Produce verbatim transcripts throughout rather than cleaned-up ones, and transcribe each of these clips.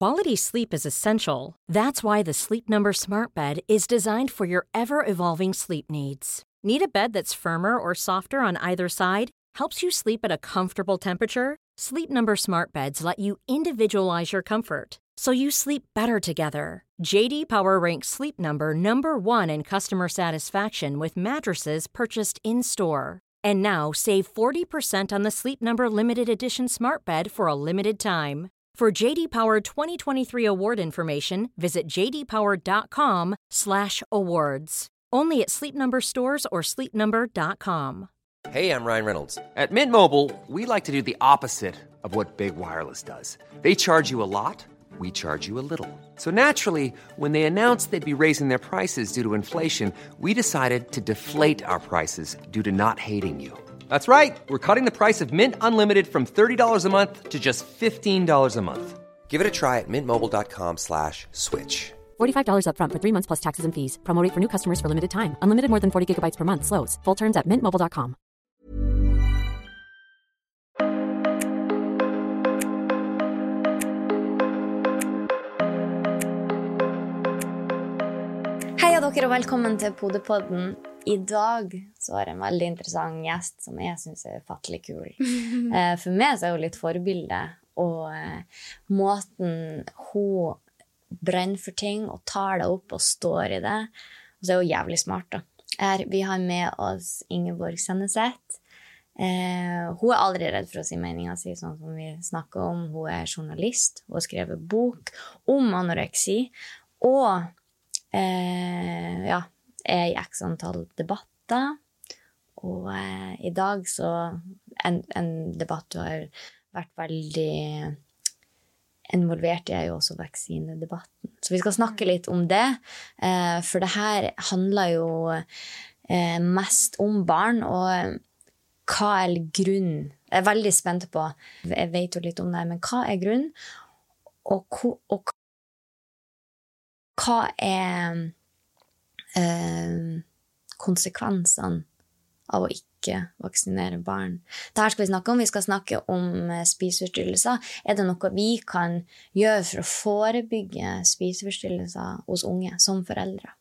Quality sleep is essential. That's why the Sleep Number Smart Bed is designed for your ever-evolving sleep needs. Need a bed that's firmer or softer on either side? Helps you sleep at a comfortable temperature? Sleep Number Smart Beds let you individualize your comfort, so you sleep better together. J D Power ranks Sleep Number number one in customer satisfaction with mattresses purchased in-store. And now, save forty percent on the Sleep Number Limited Edition Smart Bed for a limited time. For J D Power twenty twenty-three award information, visit j d power dot com slash awards. Only at Sleep Number stores or sleep number dot com. Hey, I'm Ryan Reynolds. At Mint Mobile, we like to do the opposite of what Big Wireless does. They charge you a lot, we charge you a little. So naturally, when they announced they'd be raising their prices due to inflation, we decided to deflate our prices due to not hating you. That's right. We're cutting the price of Mint Unlimited from thirty dollars a month to just fifteen dollars a month. Give it a try at mintmobile.com slash switch. forty-five dollars up front for three months plus taxes and fees. Promo rate for new customers for limited time. Unlimited more than forty gigabytes per month. Slows full terms at mint mobile dot com. Hei dere og velkommen til Podepodden. I dag så har jeg en veldig interessant gjest som jeg synes er fattelig kul. For meg så er hun litt forbilde, og måten hun brenner for ting og tar det opp og står i det, og så er hun jævlig smart da. Her, vi har med oss Ingeborg Senneset. Eh, hun er aldri redd for å si meningen sin, sånn som vi snakker om. Hun er journalist, hun har skrevet bok om anoreksi, og eh, ja, er i x antall debatter, og eh, i dag så en, en debatt du har vært veldig involvert i er jo også vaksinedebatten. Så vi skal snakke litt om det, eh, for det her handler jo eh, mest om barn, og hva er grunnen? Jeg er veldig spent på, jeg vet jo litt om det, men hva er grunnen? Og, og hva er Eh, konsekvensene av å ikke vaksinere barn. Dette skal vi snakke om. Vi skal snakke om spiseforstyrrelser. Er det noe vi kan gjøre for å forebygge spiseforstyrrelser hos unge som foreldre?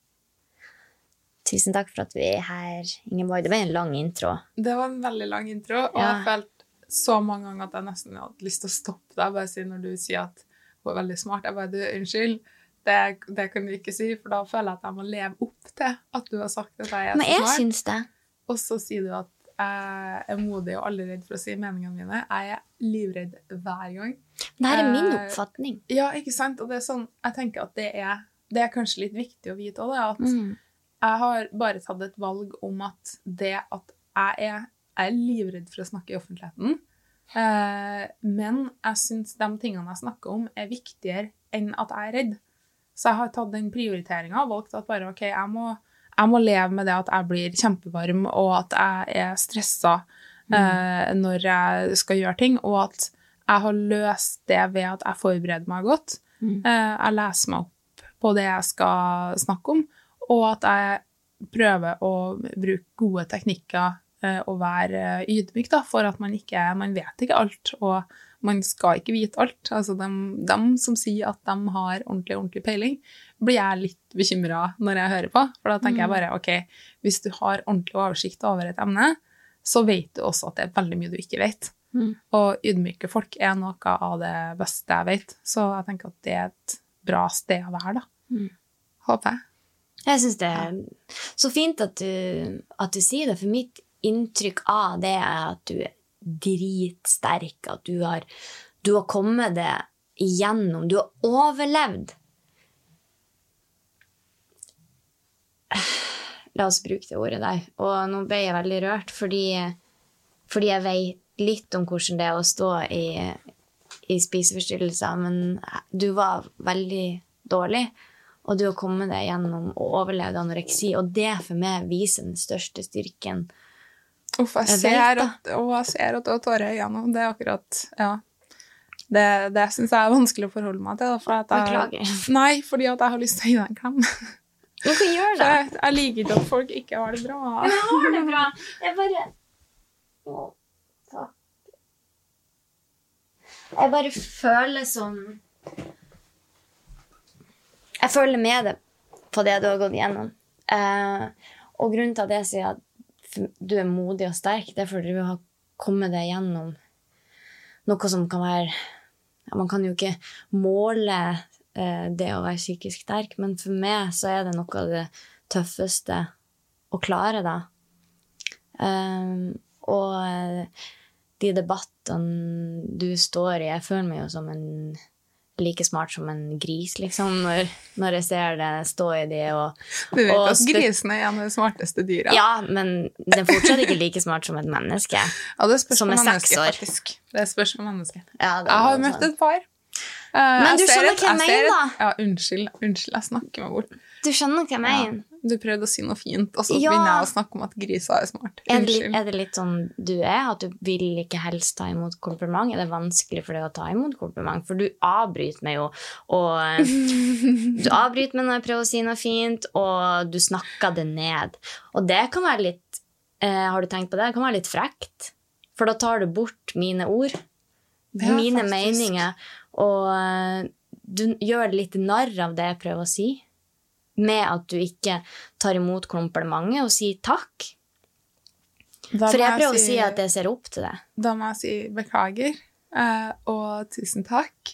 Tusen takk for at vi er her, Ingeborg. Det var en lang intro. Det var en veldig lang intro, og ja. Jeg følte så mange ganger at jeg nesten hadde lyst til å stoppe deg, bare si når du sier at hun er veldig smart. Jeg bare, du, unnskyld. Det, det kan du ikke si, for da føler jeg at jeg må leve opp til at du har sagt at jeg er Men jeg smart. Synes det. Og så sier du at jeg er modig og aldri redd for å si meningene mine. Jeg er livredd hver gang. Det her er min oppfatning. Eh, ja, ikke sant? Og det er sånn, jeg tenker at det er, det er kanskje litt viktig å vite også, det, at mm. jeg har bare tatt et valg om at det at jeg er, jeg er livredd for å snakke i offentligheten, eh, men jeg synes de tingene jeg snakker om er viktigere enn at jeg er redd. Så jeg har tatt den prioriteringen og valgt at bare, ok, jeg må, jeg må leve med det at jeg blir kjempevarm, og at jeg er stresset mm. eh, når jeg skal gjøre ting, og at jeg har løst det ved at jeg forbereder meg godt. Mm. Eh, jeg leser meg opp på det jeg skal snakke om, og at jeg prøver å bruke gode teknikker eh, og være ydmyk da, for at man ikke, man vet ikke alt, og man skal ikke vite alt. Altså, de, de som sier at de har ordentlig, ordentlig peiling, blir jeg litt bekymret når jeg hører på. For da tenker mm. jeg bare, ok, hvis du har ordentlig oversikt over et emne, så vet du også at det er veldig mye du ikke vet. Mm. Og ydmyke folk er noe av det beste jeg vet. Så jeg tenker at det er et bra sted å være da. Mm. Håper jeg. Jeg synes det er så fint at du, at du sier det, for mitt inntrykk av det er at du er dritsterk, at du har, du har kommet det igjennom, du har overlevd. La oss bruke det ordet der. Og nå ble jeg veldig rørt, fordi, fordi jeg vet litt om hvordan det er å stå i, i spiseforstyrrelser, men du var veldig dårlig, og du har kommet det igjennom og overlevd anoreksi, og det for meg viser den største styrken. Uff, jeg, jeg ser at, og jeg ser at du har tårer i øynene, det er akkurat, ja. Det, det synes jeg er vanskelig å forholde meg til. For at jeg, Beklager. Nei, fordi at jeg har lyst til å gi deg en klem. Hva gjør det? Jeg, jeg liker ikke at folk ikke har det bra. Jeg har det bra. Jeg bare... Å, takk. Jeg bare føler som... jeg føler med det på det du har gått gjennom. Eh, og grunnen til at jeg sier at du er modig og sterk, det er fordi du har kommet deg gjennom noe som kan være, ja, man kan jo ikke måle eh, det å være psykisk sterk, men for meg så er det noe av det tøffeste å klare da. Um, og uh, de debattene du står i, jeg føler meg jo som en like smart som en gris, liksom, når, når jeg ser det stå i det. Og, du vet og at grisen er en av de smarteste dyra. Ja, men den er fortsatt ikke like smart som et menneske. Ja, det spørs som på er menneske, seks år. faktisk. Det spørs på menneske. Ja, jeg har møtt et par. Uh, men du skjønner hva jeg mener, da? Ja, unnskyld, unnskyld, jeg snakker meg bort. Du skjønner hva jeg mener. Ja. Du prøvde å si noe fint, og så ja. begynner jeg å snakke om at grisa er smart. Er det, litt, er det litt sånn du er, at du vil ikke helst ta imot kompliment? Er det vanskelig for deg å ta imot kompliment? For du avbryter meg jo, og du avbryter meg når jeg prøver å si noe fint, og du snakker det ned. Og det kan være litt, eh, har du tenkt på det? Det kan være litt frekt, for da tar du bort mine ord, ja, mine faktisk. Meninger, og du gjør litt narr av det jeg prøver å si, med at du ikke tar imot komplimentet og sier takk. Da For jeg prøver jeg si, å si at jeg ser opp til det. Da må jeg si beklager, uh, og tusen takk.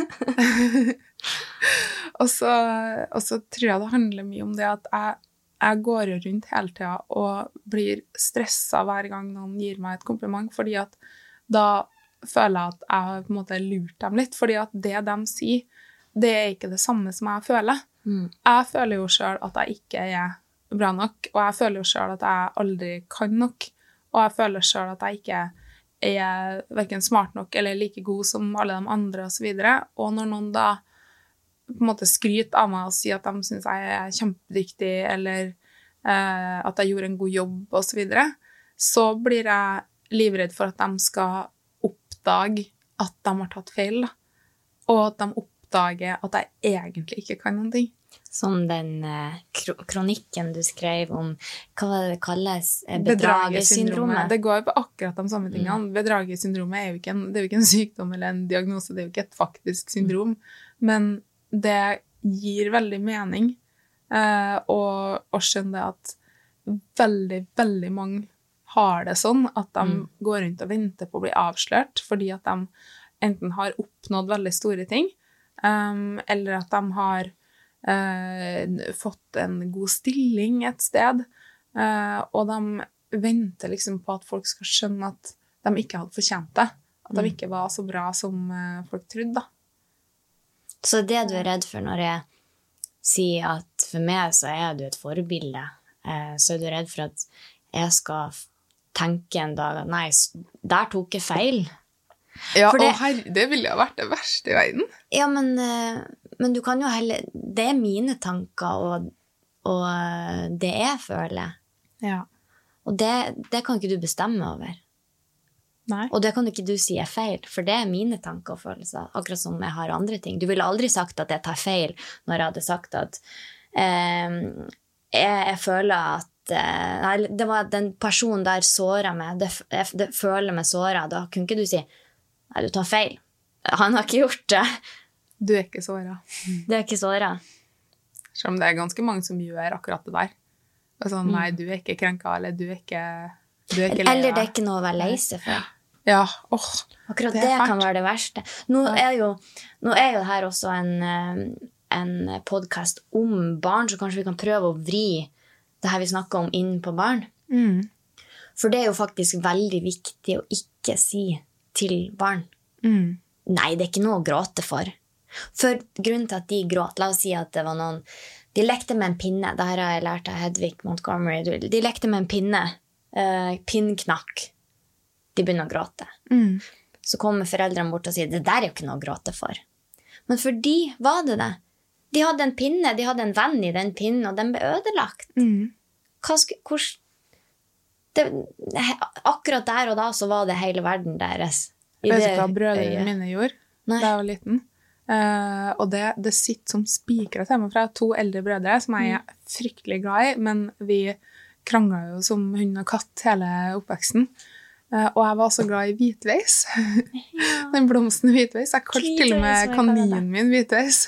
og, så, og så tror jeg det handler mye om det at jeg, jeg går rundt hele tiden og blir stresset hver gang noen gir meg et kompliment, fordi at da føler jeg at jeg har på en måte lurt dem litt, fordi at det de sier, det er ikke det samme som jeg føler. Mm. Jeg føler jo selv at jeg ikke er bra nok, og jeg føler jo selv at jeg aldri kan nok, og jeg føler selv at jeg ikke er hverken smart nok eller like god som alle de andre og så videre. Og når noen da på en måte skryter av meg og sier at de synes jeg er kjempedyktig, eller eh, at jeg gjorde en god jobb og så videre, så blir jeg livredd for at de skal oppdage at de har tatt feil, da. Og at de oppdager at jeg egentlig ikke kan noen ting. Som den eh, kronikken du skrev om, hva det kalles, bedragersyndromet. Det går på akkurat de samme tingene. Mm. Bedragersyndromet er jo ikke en, det er jo ikke en sykdom eller en diagnose, det er jo ikke et faktisk syndrom, men det gir veldig mening eh, og, og skjønner at veldig, veldig mange har det sånn, at de mm. går rundt og venter på å bli avslørt, fordi at de enten har oppnådd veldig store ting, um, eller at de har uh, fått en god stilling et sted, uh, og de venter liksom på at folk skal skjønne at de ikke hadde fortjent det, at mm. de ikke var så bra som uh, folk trodde, da. Så det du er redd for når jeg sier at for meg så er du et forbilde, uh, så er du redd for at jeg skal tenke en dag at nei, der tok jeg feil. Ja, det, og herre, det ville jo vært det verste i verden. Ja, men, men du kan jo heller, det er mine tanker, og, og det jeg føler. Ja. Og det, det kan ikke du bestemme over. Nei. Og det kan ikke du si er feil, for det er mine tanker og følelser, akkurat som jeg har andre ting. Du ville aldri sagt at jeg tar feil når jeg hadde sagt at eh, jeg, jeg føler at Nei, det var den personen der såret meg, det, jeg, det føler meg såret, da kunne ikke du si nei, du tar feil, han har ikke gjort det. Du er ikke såret. Du er ikke såret. Selv om det er ganske mange som gjør akkurat det der. Sånn, nei, du er ikke krenket, eller du er ikke, du er ikke eller det er ikke noe å være lei seg for. Ja, åh, akkurat det, det kan være det verste. Nå er jo, nå er jo det her også en, en podcast om barn, så kanskje vi kan prøve å vri det her vi snakker om inn på barn. Mm. For det er jo faktisk veldig viktig å ikke si til barn. Mm. Nei, det er ikke noe å gråte for. For grunnen til at de gråt, la oss si at det var noen, de lekte med en pinne, det her har jeg lært av Hedvig Montgomery, de lekte med en pinne, uh, pinnknakk, de begynner å gråte. Mm. Så kommer foreldrene bort og sier, det der er jo ikke noe å gråte for. Men for de var det det. De hadde en pinne, de hadde en venn i den pinnen, og den ble ødelagt. Mm. Hva skulle, hvor, det, akkurat der og da så var det hele verden deres. Vet du hva brødrene mine gjorde da jeg var liten? Uh, og det, det sitter som spikret til meg, for jeg har to eldre brødre som jeg er fryktelig glad i, men vi kranglet jo som hund og katt hele oppveksten. Uh, og jeg var så glad i hvitveis. Ja. Den blomsten hvitveis. Jeg kalte til og med kaninen min hvitveis.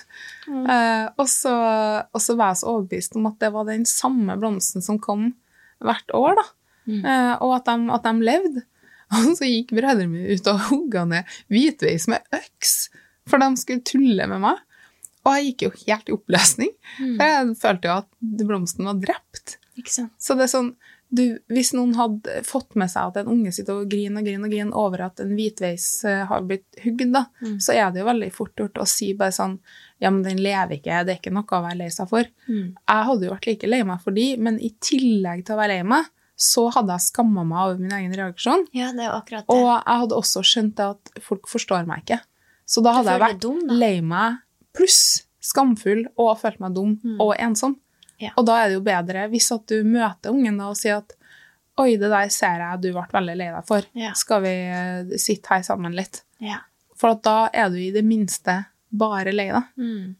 Mm. Uh, og, så, og så var jeg så overbevist om at det var den samme blomsten som kom hvert år, da. Mm. Uh, og at de, at de levde. Og så gikk brødrene mine ut og hugga ned hvitveis med øks, for de skulle tulle med meg. Og jeg gikk jo helt i oppløsning, mm. for jeg følte jo at blomsten var drept. Ikke sant? Så det er sånn, du, hvis noen hadde fått med seg at en unge sitter og griner og griner og griner over at en hvitveis har blitt hugget, da, mm. så er det jo veldig fort gjort å si bare sånn, ja, men den lever ikke, det er ikke noe å være lei seg for. Mm. Jeg hadde jo vært like lei meg for de, men i tillegg til å være lei meg, så hadde jeg skammet meg over min egen reaksjon. Ja, det er jo akkurat det. Og jeg hadde også skjønt at folk forstår meg ikke. Så da hadde jeg vært dum, lei meg, pluss skamfull, og følt meg dum, mm. og ensom. Ja. Og da er det jo bedre hvis at du møter ungen da, og sier at oi, det der ser jeg du ble veldig lei deg for. Ja. Skal vi sitte her sammen litt? Ja. For at da er du i det minste bare lei deg. Mm.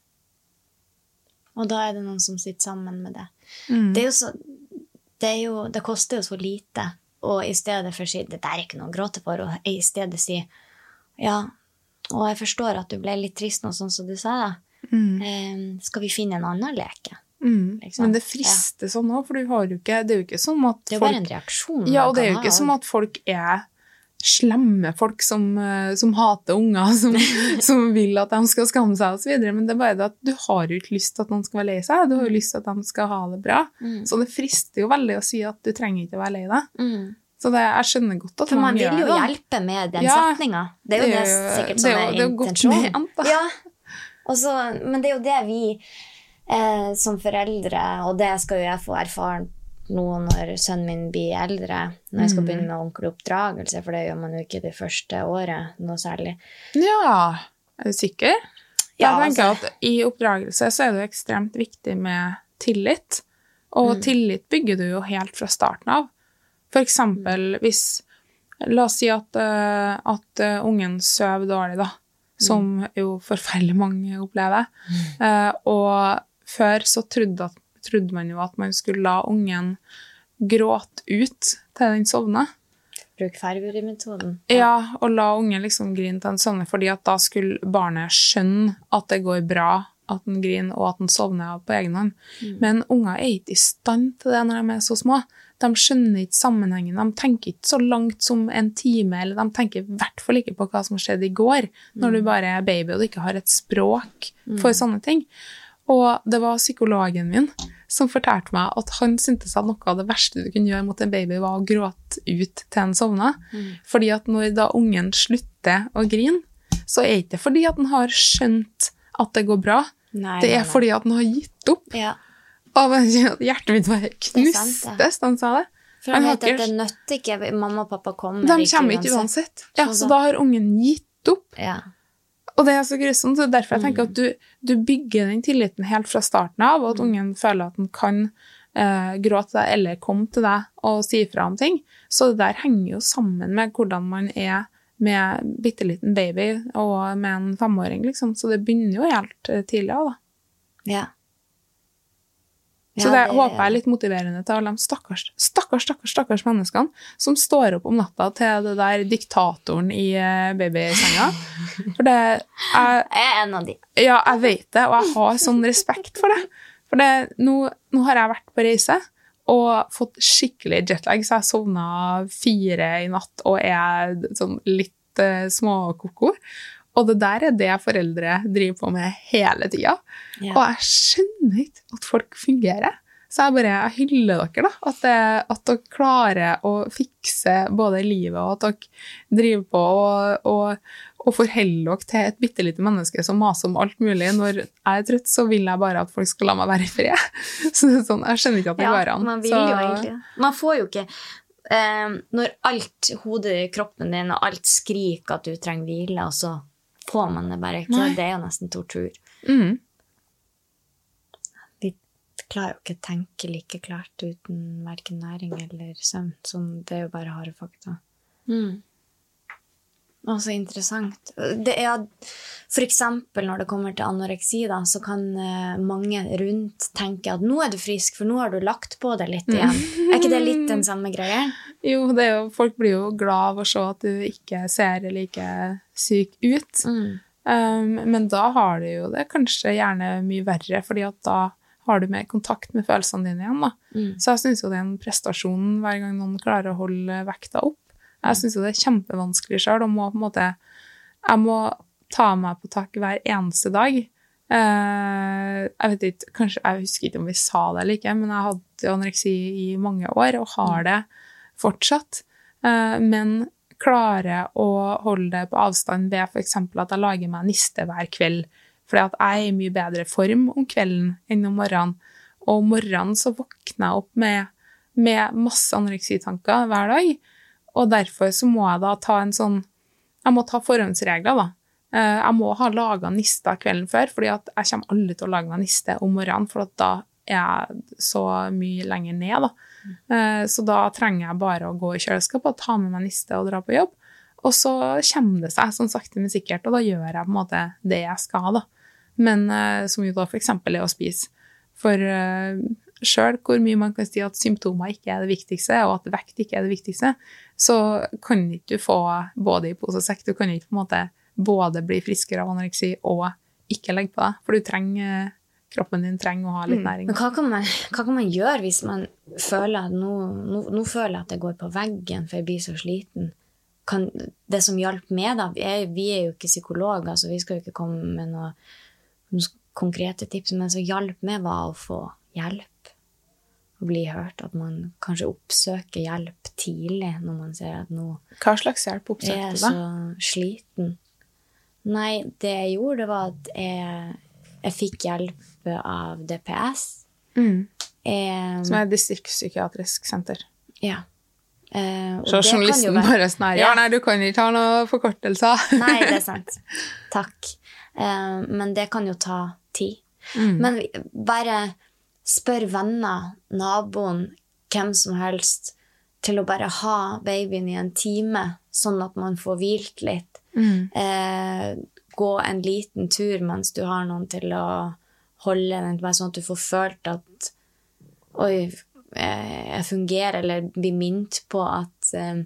Og da er det noen som sitter sammen med det. Mm. Det er jo så... Det, er jo, det koster jo så lite, og i stedet for å si, det der er ikke noe å gråte for, og i stedet si, ja, og jeg forstår at du ble litt trist nå, sånn som du sa da. Mm. Eh, skal vi finne en annen leke? Mm. Liksom? Men det frister ja. Sånn også, for du har jo ikke, det er jo ikke som at folk... Det er jo bare en reaksjon. Ja, og det er jo ikke ha, som at folk er slemme folk som, som hater unger, som, som vil at de skal skamme seg og så videre, men det er bare det at du har jo ikke lyst til at noen skal være lei seg, du har jo lyst til at de skal ha det bra, mm. så det frister jo veldig å si at du trenger ikke å være lei deg. Mm. Så det, jeg skjønner godt at for man gjør det. For man vil jo hjelpe med den ja, setningen. Det er jo det, det sikkert som er, er intensjonen. Ja, også, men det er jo det vi eh, som foreldre, og det skal jo jeg få erfaren nå når sønnen min blir eldre, når jeg skal begynne med ordentlig oppdragelse, for det gjør man jo ikke det første året, noe særlig. Ja, er du sikker? Ja, jeg tenker altså, at i oppdragelse så er det jo ekstremt viktig med tillit, og mm. tillit bygger du jo helt fra starten av. For eksempel hvis, la oss si at, uh, at uh, ungen søv dårlig da, som mm. jo forferdelig mange opplever, mm. uh, og før så trodde at trodde man jo at man skulle la ungen gråte ut til den sovne. Bruk Ferbury-metoden. Ja, og la ungen liksom grine til den sovne, fordi at da skulle barnet skjønne at det går bra, at den griner, og at den sovner på egen hånd. Mm. Men unger er ikke i stand til det når de er så små. De skjønner ikke sammenhengen, de tenker ikke så langt som en time, eller de tenker i hvert fall ikke på hva som skjedde i går, mm. når du bare er baby og du ikke har et språk for mm. sånne ting. Og det var psykologen min som fortalte meg at han syntes at noe av det verste du kunne gjøre mot en baby var å gråte ut til en sovna. Mm. Fordi at når da ungen slutter å grine, så er det ikke fordi at den har skjønt at det går bra. Nei, det er nei, nei. Fordi at den har gitt opp. Ja. Og hjertet mitt var knustes, han sa det. For han vet at det nøtter ikke, mamma og pappa kommer de ikke kommer ikke uansett. uansett. Ja, så da har ungen gitt opp. Ja. Og det er så grusomt, så derfor jeg tenker at du, du bygger den tilliten helt fra starten av, og at ungen føler at den kan eh, gråte deg eller komme til deg og si fra om ting. Så det der henger jo sammen med hvordan man er med en bitteliten baby og med en femåring, liksom. Så det begynner jo helt tidlig av, da. Ja. Så det, det håper jeg er litt motiverende til alle de stakkars, stakkars, stakkars, stakkars menneskene som står opp om natta til det der diktatoren i babysenga. For det er... Jeg er en av de. Ja, jeg vet det, og jeg har sånn respekt for det. For det, nå, nå har jeg vært på reise og fått skikkelig jetlag, så jeg sovnet fire i natt og er sånn litt uh, småkoko. Og det der er det foreldre driver på med hele tiden. Ja. Og jeg skjønner ikke at folk fungerer. Så jeg bare jeg hyller dere da, at, det, at dere klarer å fikse både livet og at dere driver på og, og, og forholder dere til et bittelite menneske som maser om alt mulig. Når jeg er trøtt, så vil jeg bare at folk skal la meg være i fred. Så det er sånn, jeg skjønner ikke at det ja, går an. Man vil så... jo egentlig. Man får jo ikke... Um, når alt hodet i kroppen din og alt skriker at du trenger hvile, og så får man det bare ikke. Nei. Det er jo nesten tortur. Mm. Vi klarer jo ikke å tenke like klart uten hverken næring eller søvn. Sånn, det er jo bare harde fakta. Mm. Og så interessant. Det er, for eksempel når det kommer til anoreksi, da, så kan uh, mange rundt tenke at nå er du frisk, for nå har du lagt på deg litt igjen. Mm. Er ikke det litt den samme greia? Jo, det er jo, folk blir jo glad av å se at du ikke ser like syk ut. Mm. Um, men da har du jo det kanskje gjerne mye verre, fordi at da har du mer kontakt med følelsene dine igjen da. Mm. Så jeg synes jo det er en prestasjon hver gang noen klarer å holde vekta opp. Jeg synes jo det er kjempevanskelig selv, og må på en måte, jeg må ta meg på takk hver eneste dag. Uh, jeg vet ikke, kanskje, jeg husker ikke om vi sa det eller ikke, men jeg hadde anoreksi i mange år, og har det fortsatt. Uh, men klare å holde det på avstand ved for eksempel at jeg lager meg niste hver kveld, fordi at jeg er i mye bedre form om kvelden enn om morgenen. Og om morgenen så våkner jeg opp med, med masse anoreksitanker hver dag, og derfor så må jeg da ta en sånn, jeg må ta forhåndsregler da. Uh, jeg må ha laget nista kvelden før, fordi at jeg kommer aldri til å lage meg niste om morgenen, for at da er jeg så mye lenger ned da. Uh, så da trenger jeg bare å gå i kjøleskapet og ta med meg niste og dra på jobb. Og så kommer det seg sånn sakte men sikkert, og da gjør jeg på en måte det jeg skal da. Men uh, som jo da for eksempel er å spise. For uh, selv hvor mye man kan si at symptomer ikke er det viktigste, og at vekt ikke er det viktigste, så kan ikke du få både i pose og sekk. Du kan ikke på en måte både bli friskere av anoreksi og ikke legge på deg. For du trenger, kroppen din trenger å ha litt næring. Men hva kan man, hva kan man gjøre hvis man føler at nå, nå, nå føler jeg at jeg går på veggen for jeg blir så sliten? Kan, det som hjelper meg da, vi er, vi er jo ikke psykologer, så vi skal jo ikke komme med noe, noen konkrete tips, men så hjelp meg var å få hjelp og bli hørt, at man kanskje oppsøker hjelp tidlig når man ser at nå Hva slags hjelp oppsøkte du da? Jeg er så sliten. Nei, det jeg gjorde var at jeg, jeg fikk hjelp av D P S. Mm. Jeg, Som er distriktspsykiatrisk senter. Ja. Eh, så journalisten være, bare snar, ja, nei, du kan ikke ha noen forkortelser. Nei, det er sant. Takk. Eh, men det kan jo ta tid. Mm. Men bare spør venner, naboen, hvem som helst, til å bare ha babyen i en time, sånn at man får hvilt litt. Mm. Eh, gå en liten tur mens du har noen til å holde den, bare sånn at du får følt at oi, jeg fungerer, eller blir minnet på at eh,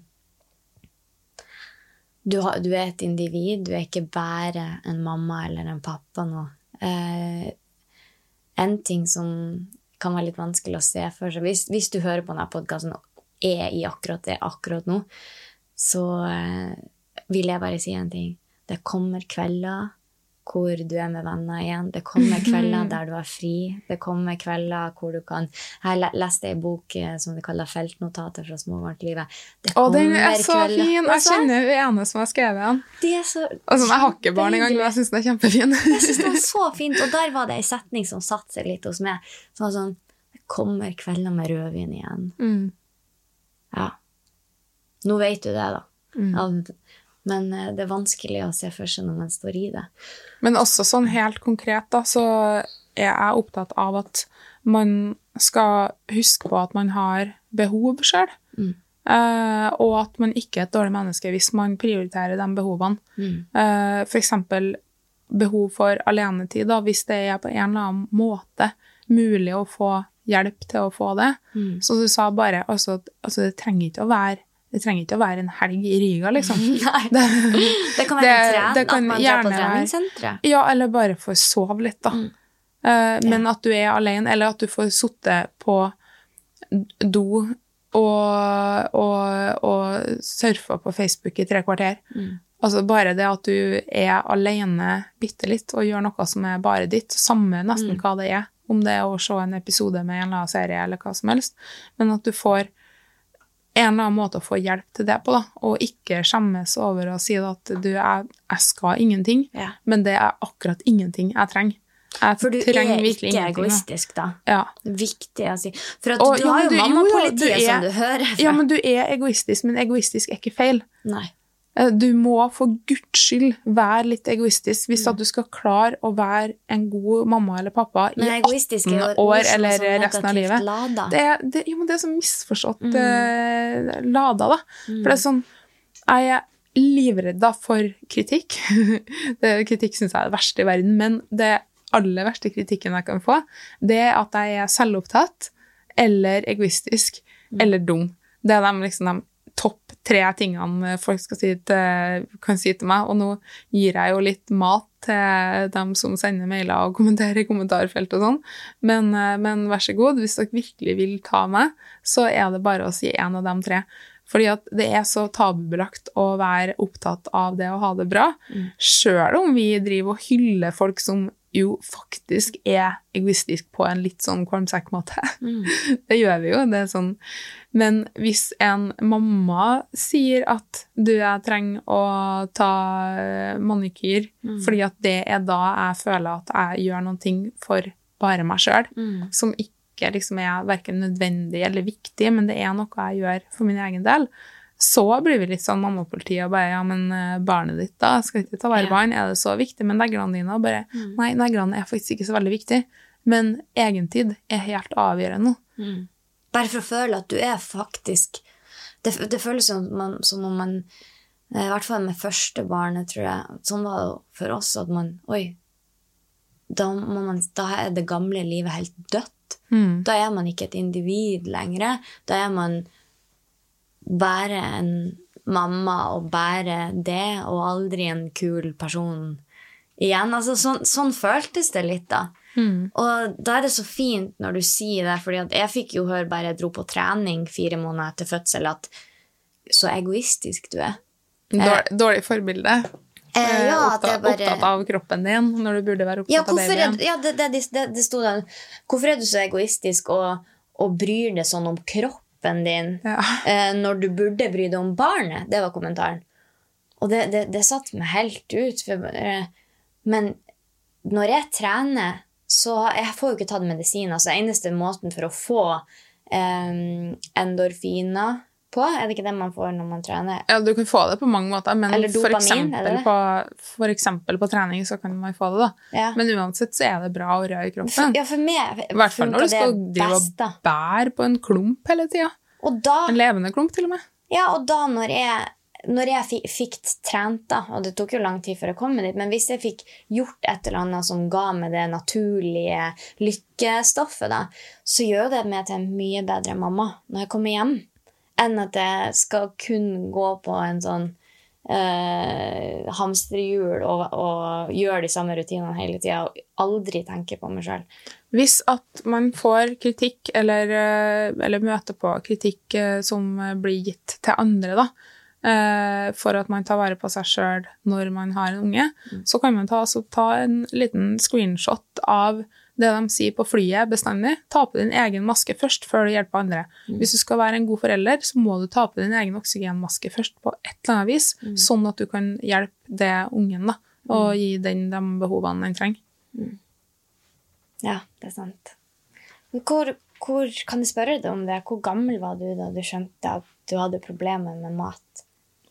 du, har, du er et individ, du er ikke bare en mamma eller en pappa nå. Eh, en ting som kan være litt vanskelig å se for seg, hvis, hvis du hører på denne podcasten og er i akkurat det akkurat nå, så eh, vil jeg bare si en ting. Det kommer kvelder hvor du er med venner igjen. Det kommer kvelder der du er fri. Det kommer kvelder hvor du kan... Jeg leste en bok som de kaller feltnotater fra småbarnslivet. Det Å, den er så kvelder. Fin! Jeg kjenner det ene som har skrevet den. De er så... Og sånn, jeg har ikke barn engang, men jeg synes det er kjempefin. Jeg synes det var så fint, og der var det en setning som satt seg litt hos meg. Som var sånn, det kommer kvelder med rødvin igjen. Mm. Ja. Nå vet du det da. Mm. Ja, men det er vanskelig å se for seg når man står i det. Men også sånn helt konkret da, så er jeg opptatt av at man skal huske på at man har behov selv. Mm. Uh, og at man ikke er et dårlig menneske hvis man prioriterer de behovene. Mm. Uh, for eksempel behov for alenetid, da, hvis det er på en eller annen måte mulig å få hjelp til å få det. Mm. Så du sa bare, altså, altså det trenger ikke å være Det trenger ikke å være en helg i Riga, liksom. Nei, det, det kan være det, en tren, det kan at man drar på treningssenteret. Ja, eller bare for å sove litt, da. Mm. Uh, ja. Men at du er alene, eller at du får sitte på do og, og, og surfe på Facebook i tre kvarter. Mm. Altså bare det at du er alene bittelitt og gjør noe som er bare ditt, samme nesten mm. hva det er, om det er å se en episode med en eller annen serie eller hva som helst, men at du får en eller annen måte å få hjelp til det på, da, og ikke skjemmes over å si at du, jeg, jeg skal ingenting, ja. Men det er akkurat ingenting jeg trenger. Jeg For du er ikke egoistisk, da. Ja. Viktig å si. For at og, du ja, har jo mammapolitiet som du hører fra. Ja, men du er egoistisk, men egoistisk er ikke feil. Nei. Du må for Guds skyld være litt egoistisk hvis mm. at du skal klare å være en god mamma eller pappa i atten år eller resten av livet. Det er, det, jo, men det er så misforstått mm. uh, lada, da. Mm. For det er sånn, jeg er livredd da for kritikk. det, kritikk synes jeg er det verste i verden, men det aller verste kritikken jeg kan få, det er at jeg er selvopptatt, eller egoistisk, mm. eller dum. Det er de, liksom, de topp tre tingene folk skal si til, kan si til meg, og nå gir jeg jo litt mat til dem som sender mailer og kommenterer i kommentarfelt og sånn, men, men vær så god, hvis dere virkelig vil ta meg, så er det bare å si en av dem tre. Fordi at det er så tabubelagt å være opptatt av det å ha det bra, mm. selv om vi driver og hyller folk som jo faktisk er egoistisk på en litt sånn kvalmsekkmåte. Mm. Det gjør vi jo, det er sånn. Men hvis en mamma sier at du, jeg trenger å ta manikyr, mm. fordi at det er da jeg føler at jeg gjør noen ting for bare meg selv, mm. som ikke liksom er hverken nødvendig eller viktig, men det er noe jeg gjør for min egen del, så blir vi litt sånn mammapoliti og bare, ja, men barnet ditt da, skal ikke ta vare på han, er det så viktig med neglene dine? Og bare, mm. nei, neglene er faktisk ikke så veldig viktig, men egentid er helt avgjørende. Mm. Bare for å føle at du er faktisk, det, det føles som, man, som om man, i hvert fall med første barnet, tror jeg, sånn var det for oss, at man, oi, da, må man, da er det gamle livet helt dødt. Mm. Da er man ikke et individ lenger, da er man bare en mamma og bare det, og aldri en kul person igjen. Altså, sånn, sånn føltes det litt da. Mm. Og da er det så fint når du sier det, fordi at jeg fikk jo høre bare jeg dro på trening fire måneder etter fødsel, at så egoistisk du er. Dårlig, dårlig forbilde. Eh, ja, opptatt, bare... opptatt av kroppen din, når du burde være opptatt ja, av babyen. Er, ja, det, det, det, det stod der. Hvorfor er du så egoistisk og, og bryr deg sånn om kroppen din, ja. eh, når du burde bry deg om barnet? Det var kommentaren. Og det, det, det satt meg helt ut. For, eh, men når jeg trener, så jeg får jo ikke tatt medisin. Altså, eneste måten for å få eh, endorfiner på, er det ikke det man får når man trener? Ja, du kan få det på mange måter, men Eller dopamin, for, eksempel på, for eksempel på trening så kan man få det da. Ja. Men uansett så er det bra å røre i kroppen. For, ja, for meg I hvert fall når du skal drive og bære på en klump hele tiden. Og da, en levende klump til og med. Ja, og da når jeg, når jeg fikk, fikk trent da, og det tok jo lang tid for å komme dit, men hvis jeg fikk gjort et eller annet som ga meg det naturlige lykkestoffet da, så gjør det meg til en mye bedre mamma når jeg kommer hjem, enn at jeg skal kun gå på en sånn eh, hamsterhjul og, og gjøre de samme rutinene hele tiden, og aldri tenke på meg selv. Hvis at man får kritikk, eller, eller møter på kritikk som blir gitt til andre da, for at man tar vare på seg selv når man har en unge, mm. så kan man ta, altså, ta en liten screenshot av det de sier på flyet bestandig. Ta på din egen maske først, før du hjelper andre. Mm. Hvis du skal være en god forelder, så må du ta på din egen oksygenmaske først på et eller annet vis, mm. sånn at du kan hjelpe det ungen da, og mm. gi den de behovene den trenger. Mm. Ja, det er sant. Hvor, hvor, kan jeg spørre deg om det? Hvor gammel var du da du skjønte at du hadde problemer med mat?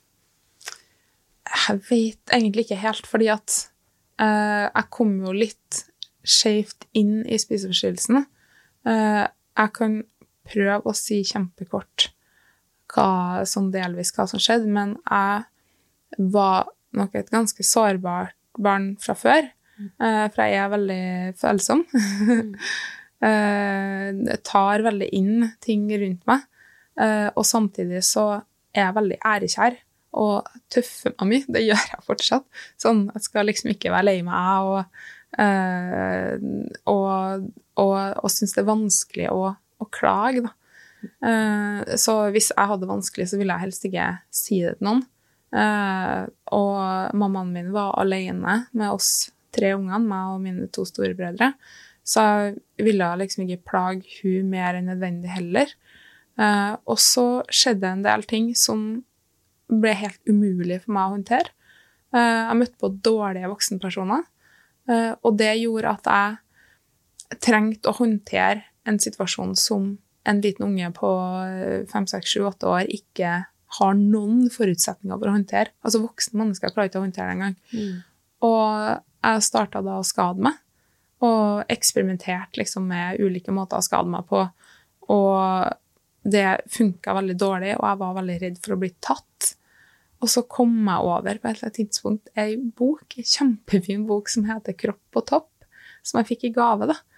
Jeg vet egentlig ikke helt, fordi at uh, jeg kom jo litt skjevt inn i spiseforstyrrelsene. Uh, jeg kan prøve å si kjempekort hva, sånn delvis hva som skjedde, men jeg var nok et ganske sårbart barn fra før, uh, for jeg er veldig følsom. mm. uh, tar veldig inn ting rundt meg, uh, og samtidig så er jeg veldig ærekjær, og tøffer meg mye, det gjør jeg fortsatt. Sånn, jeg skal liksom ikke være lei meg, og, uh, og, og, og synes det er vanskelig å, å klage, da. Uh, så hvis jeg hadde vanskelig, så ville jeg helst ikke si det til noen. Uh, og mammaen min var alene med oss tre ungene, meg og mine to store brødre, så jeg ville liksom ikke plage hun mer enn nødvendig heller. Uh, og så skjedde en del ting som ble helt umulig for meg å håndtere. Uh, jeg møtte på dårlige voksenpersoner, uh, og det gjorde at jeg trengte å håndtere en situasjon som en liten unge på fem, seks, sju, åtte år ikke har noen forutsetninger for å håndtere. Altså voksne mennesker klarer ikke å håndtere det engang. Mm. Og jeg startet da å skade meg, og eksperimenterte liksom med ulike måter å skade meg på, og det funket veldig dårlig, og jeg var veldig redd for å bli tatt. Og så kom jeg over på et eller annet tidspunkt en bok, en kjempefin bok som heter Kropp på topp, som jeg fikk i gave da.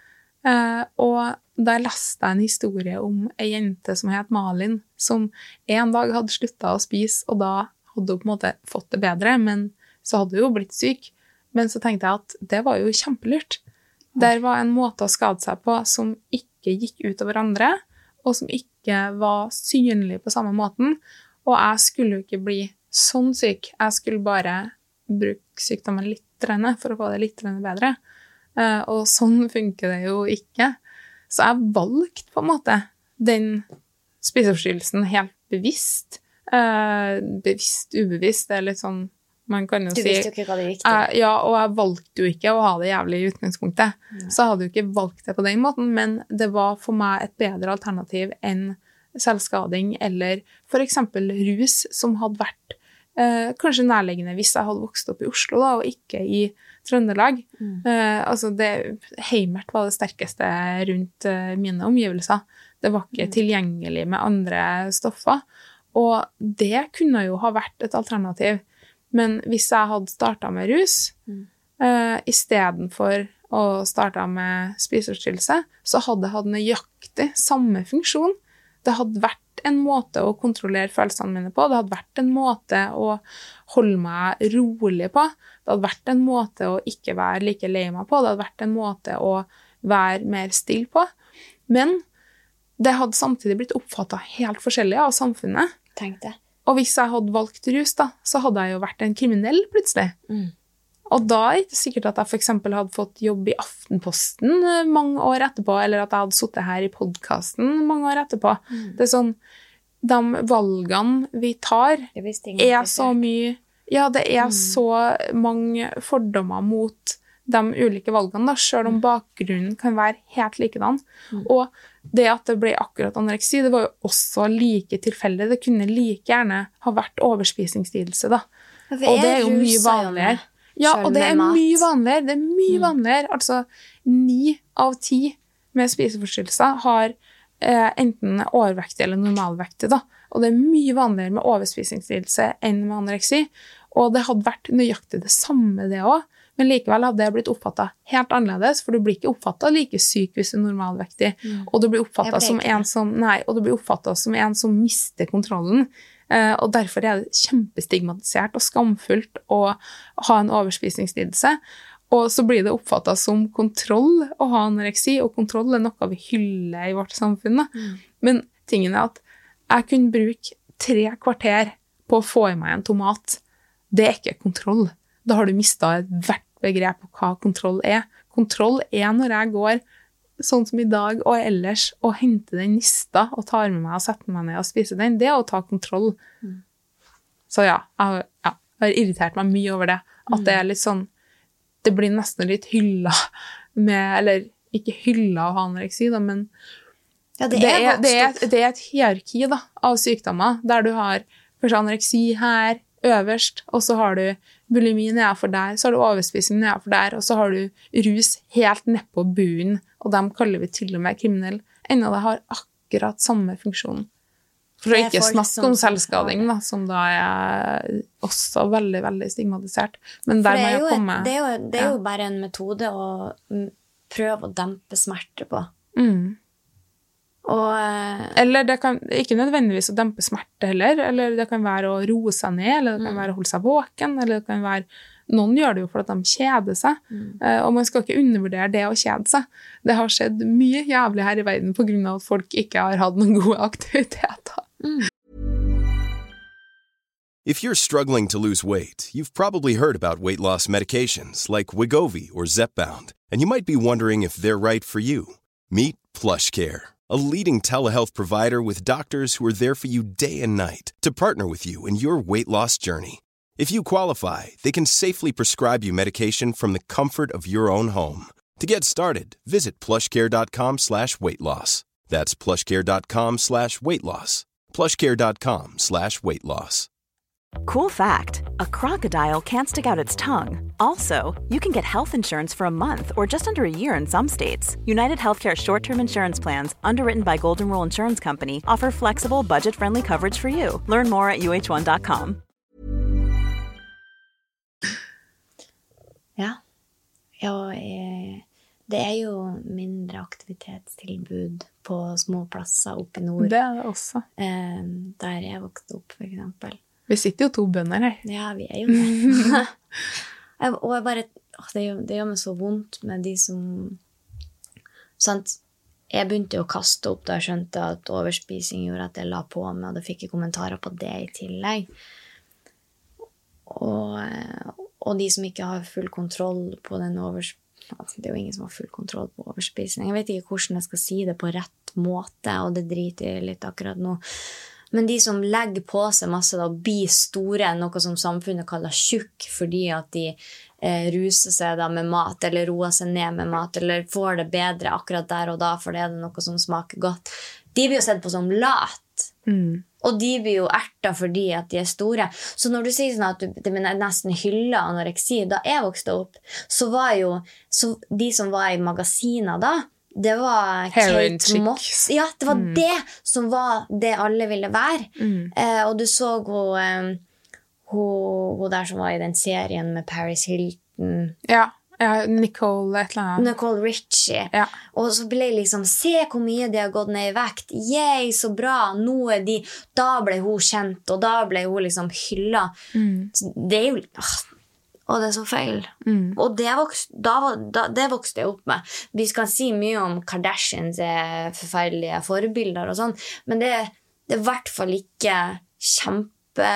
Eh, og der leste jeg en historie om en jente som het Malin, som en dag hadde sluttet å spise, og da hadde hun på en måte fått det bedre, men så hadde hun jo blitt syk. Men så tenkte jeg at det var jo kjempelurt. Der var en måte å skade seg på som ikke gikk ut over andre, og som ikke var synlig på samme måten. Og jeg skulle jo ikke bli sånn syk. Jeg skulle bare bruke sykdommen litt for å få det litt bedre. Og sånn funker det jo ikke. Så jeg valgte på en måte den spiseforstyrrelsen helt bevisst. Bevisst, ubevisst, det er litt sånn, man kan jo si... Du visste jo ikke hva det gikk til. Jeg, ja, og jeg valgte jo ikke å ha det jævlig i utgangspunktet. Mm. Så jeg hadde jo ikke valgt det på den måten, men det var for meg et bedre alternativ enn selvskading, eller for eksempel rus, som hadde vært eh, kanskje nærliggende hvis jeg hadde vokst opp i Oslo da, og ikke i Trøndelag. Mm. Eh, altså det, Heimert var det sterkeste rundt eh, mine omgivelser. Det var ikke mm. tilgjengelig med andre stoffer, og det kunne jo ha vært et alternativ. Men hvis jeg hadde startet med rus, mm. eh, i stedet for å starte med spiseforstyrrelse, så hadde jeg hatt nøyaktig samme funksjon. Det hadde vært en måte å kontrollere følelsene mine på. Det hadde vært en måte å holde meg rolig på. Det hadde vært en måte å ikke være like lei meg på. Det hadde vært en måte å være mer still på. Men det hadde samtidig blitt oppfattet helt forskjellig av samfunnet. Tenk det. Og hvis jeg hadde valgt rus, da, så hadde jeg jo vært en kriminell plutselig. Mm. Og da er det ikke sikkert at jeg for eksempel hadde fått jobb i Aftenposten mange år etterpå, eller at jeg hadde suttet her i podcasten mange år etterpå. Mm. Det er sånn, de valgene vi tar er så mye, ja, det er mm. så mange fordommer mot de ulike valgene, da, selv om bakgrunnen kan være helt likedan. Mm. Og det at det ble akkurat anoreksi, det var jo også like tilfeldig. Det kunne like gjerne ha vært overspisingslidelse, da. Og det er jo mye vanligere. Ja, og det er mye vanligere. Det er mye mm. vanligere. Altså, ni av ti med spiseforstyrrelser har eh, enten overvektig eller normalvektig, da. Og det er mye vanligere med overspisingslidelse enn med anoreksi. Og det hadde vært nøyaktig det samme det også. Men likevel hadde det blitt oppfattet helt annerledes, for du blir ikke oppfattet like syk hvis du er normalvektig, mm. og du blir oppfattet som en som, nei, og du blir oppfattet som en som mister kontrollen, uh, og derfor er det kjempestigmatisert og skamfullt å ha en overspisingslidelse, og så blir det oppfattet som kontroll å ha anoreksi, og kontroll er noe vi hyller i vårt samfunn. Mm. Men tingen er at jeg kunne bruke tre kvarter på å få i meg en tomat. Det er ikke kontroll. Da har du mistet hvert begrep på hva kontroll er. Kontroll er når jeg går, sånn som i dag og ellers, og henter den nista og tar med meg og setter meg ned og spiser den. Det er å ta kontroll. Mm. Så ja, jeg, ja, jeg har irritert meg mye over det. At mm. det er litt sånn, det blir nesten litt hylla med, eller ikke hylla å ha anoreksi, da, men ja, det, er det, er, det, er, det er et hierarki da, av sykdommer, der du har først anoreksi her, øverst, og så har du bulimi nedenfor der, så har du overspising nedenfor der, og så har du rus helt ned på bunnen, og dem kaller vi til og med kriminell, enda det har akkurat samme funksjon. For å ikke snakke om selvskading, da, som da er også veldig, veldig stigmatisert. Men der må jeg komme... Det er jo, det er jo ja. bare en metode å prøve å dempe smerte på. Mm. Og, eller det kan ikke nødvendigvis å dempe smerte heller, eller det kan være å roe seg ned, eller det kan mm. være å holde seg våken, eller det kan være, noen gjør det jo for at de kjeder seg, mm. og man skal ikke undervurdere det å kjede seg. Det har skjedd mye jævlig her i verden på grunn av at folk ikke har hatt noen gode aktiviteter. Mm. If you're struggling to lose weight, you've probably heard about weight loss medications like Wegovy or Zepbound, and you might be wondering if they're right for you. Meet PlushCare, a leading telehealth provider with doctors who are there for you day and night to partner with you in your weight loss journey. If you qualify, they can safely prescribe you medication from the comfort of your own home. To get started, visit plushcare.com slash weight loss. That's plushcare.com slash weight loss. plushcare.com slash weight loss. Cool fact, a crocodile can't stick out its tongue. Also, you can get health insurance for a month or just under a year in some states. United Healthcare short-term insurance plans, underwritten by Golden Rule Insurance Company, offer flexible, budget-friendly coverage for you. Learn more at U H one dot com. Ja, ja jeg, Det er jo mindre aktivitetstilbud på små plasser oppe i nord. Det er det også. Eh, der jeg vokste opp, for eksempel. Vi sitter jo to bønder her. Ja, vi er jo det. jeg, og jeg bare, åh, det, gjør, det gjør meg så vondt med de som... Sant? Jeg begynte å kaste opp da jeg skjønte at overspising gjorde at jeg la på meg, og da fikk jeg kommentarer på det i tillegg. Og, og de som ikke har full kontroll på den overspisingen, det er jo ingen som har full kontroll på overspisning. Jeg vet ikke hvordan jeg skal si det på rett måte, og det driter jeg litt akkurat nå. Men de som legger på seg masse da, blir store, noe som samfunnet kaller tjukk, fordi at de eh, ruser seg da med mat, eller roer seg ned med mat, eller får det bedre akkurat der og da, for det er det noe som smaker godt. De blir jo sett på som lat. Mm. Og de blir jo ertet fordi at de er store. Så når du sier sånn at du det nesten hyller anoreksi, da jeg vokste opp, så var jo så de som var i magasiner da, det var Heroin Kate Moss. Ja, det var mm. det som var det alle ville være. Mm. Eh, og du så hun, eh, hun, hun der som var i den serien med Paris Hilton. Ja, ja Nicole et eller annet. Nicole Richie. Ja. Og så ble liksom, se hvor mye de har gått ned i vekt. Yay, så bra. Nå er de, da ble hun kjent, og da ble hun liksom hyllet. Mm. Så det er jo... Åh, og det er så feil. Mm. Og det vokste, da, da, det vokste jeg opp med. Vi skal si mye om Kardashians er forferdelige forbilder og sånn, men det, det er i hvert fall ikke kjempe,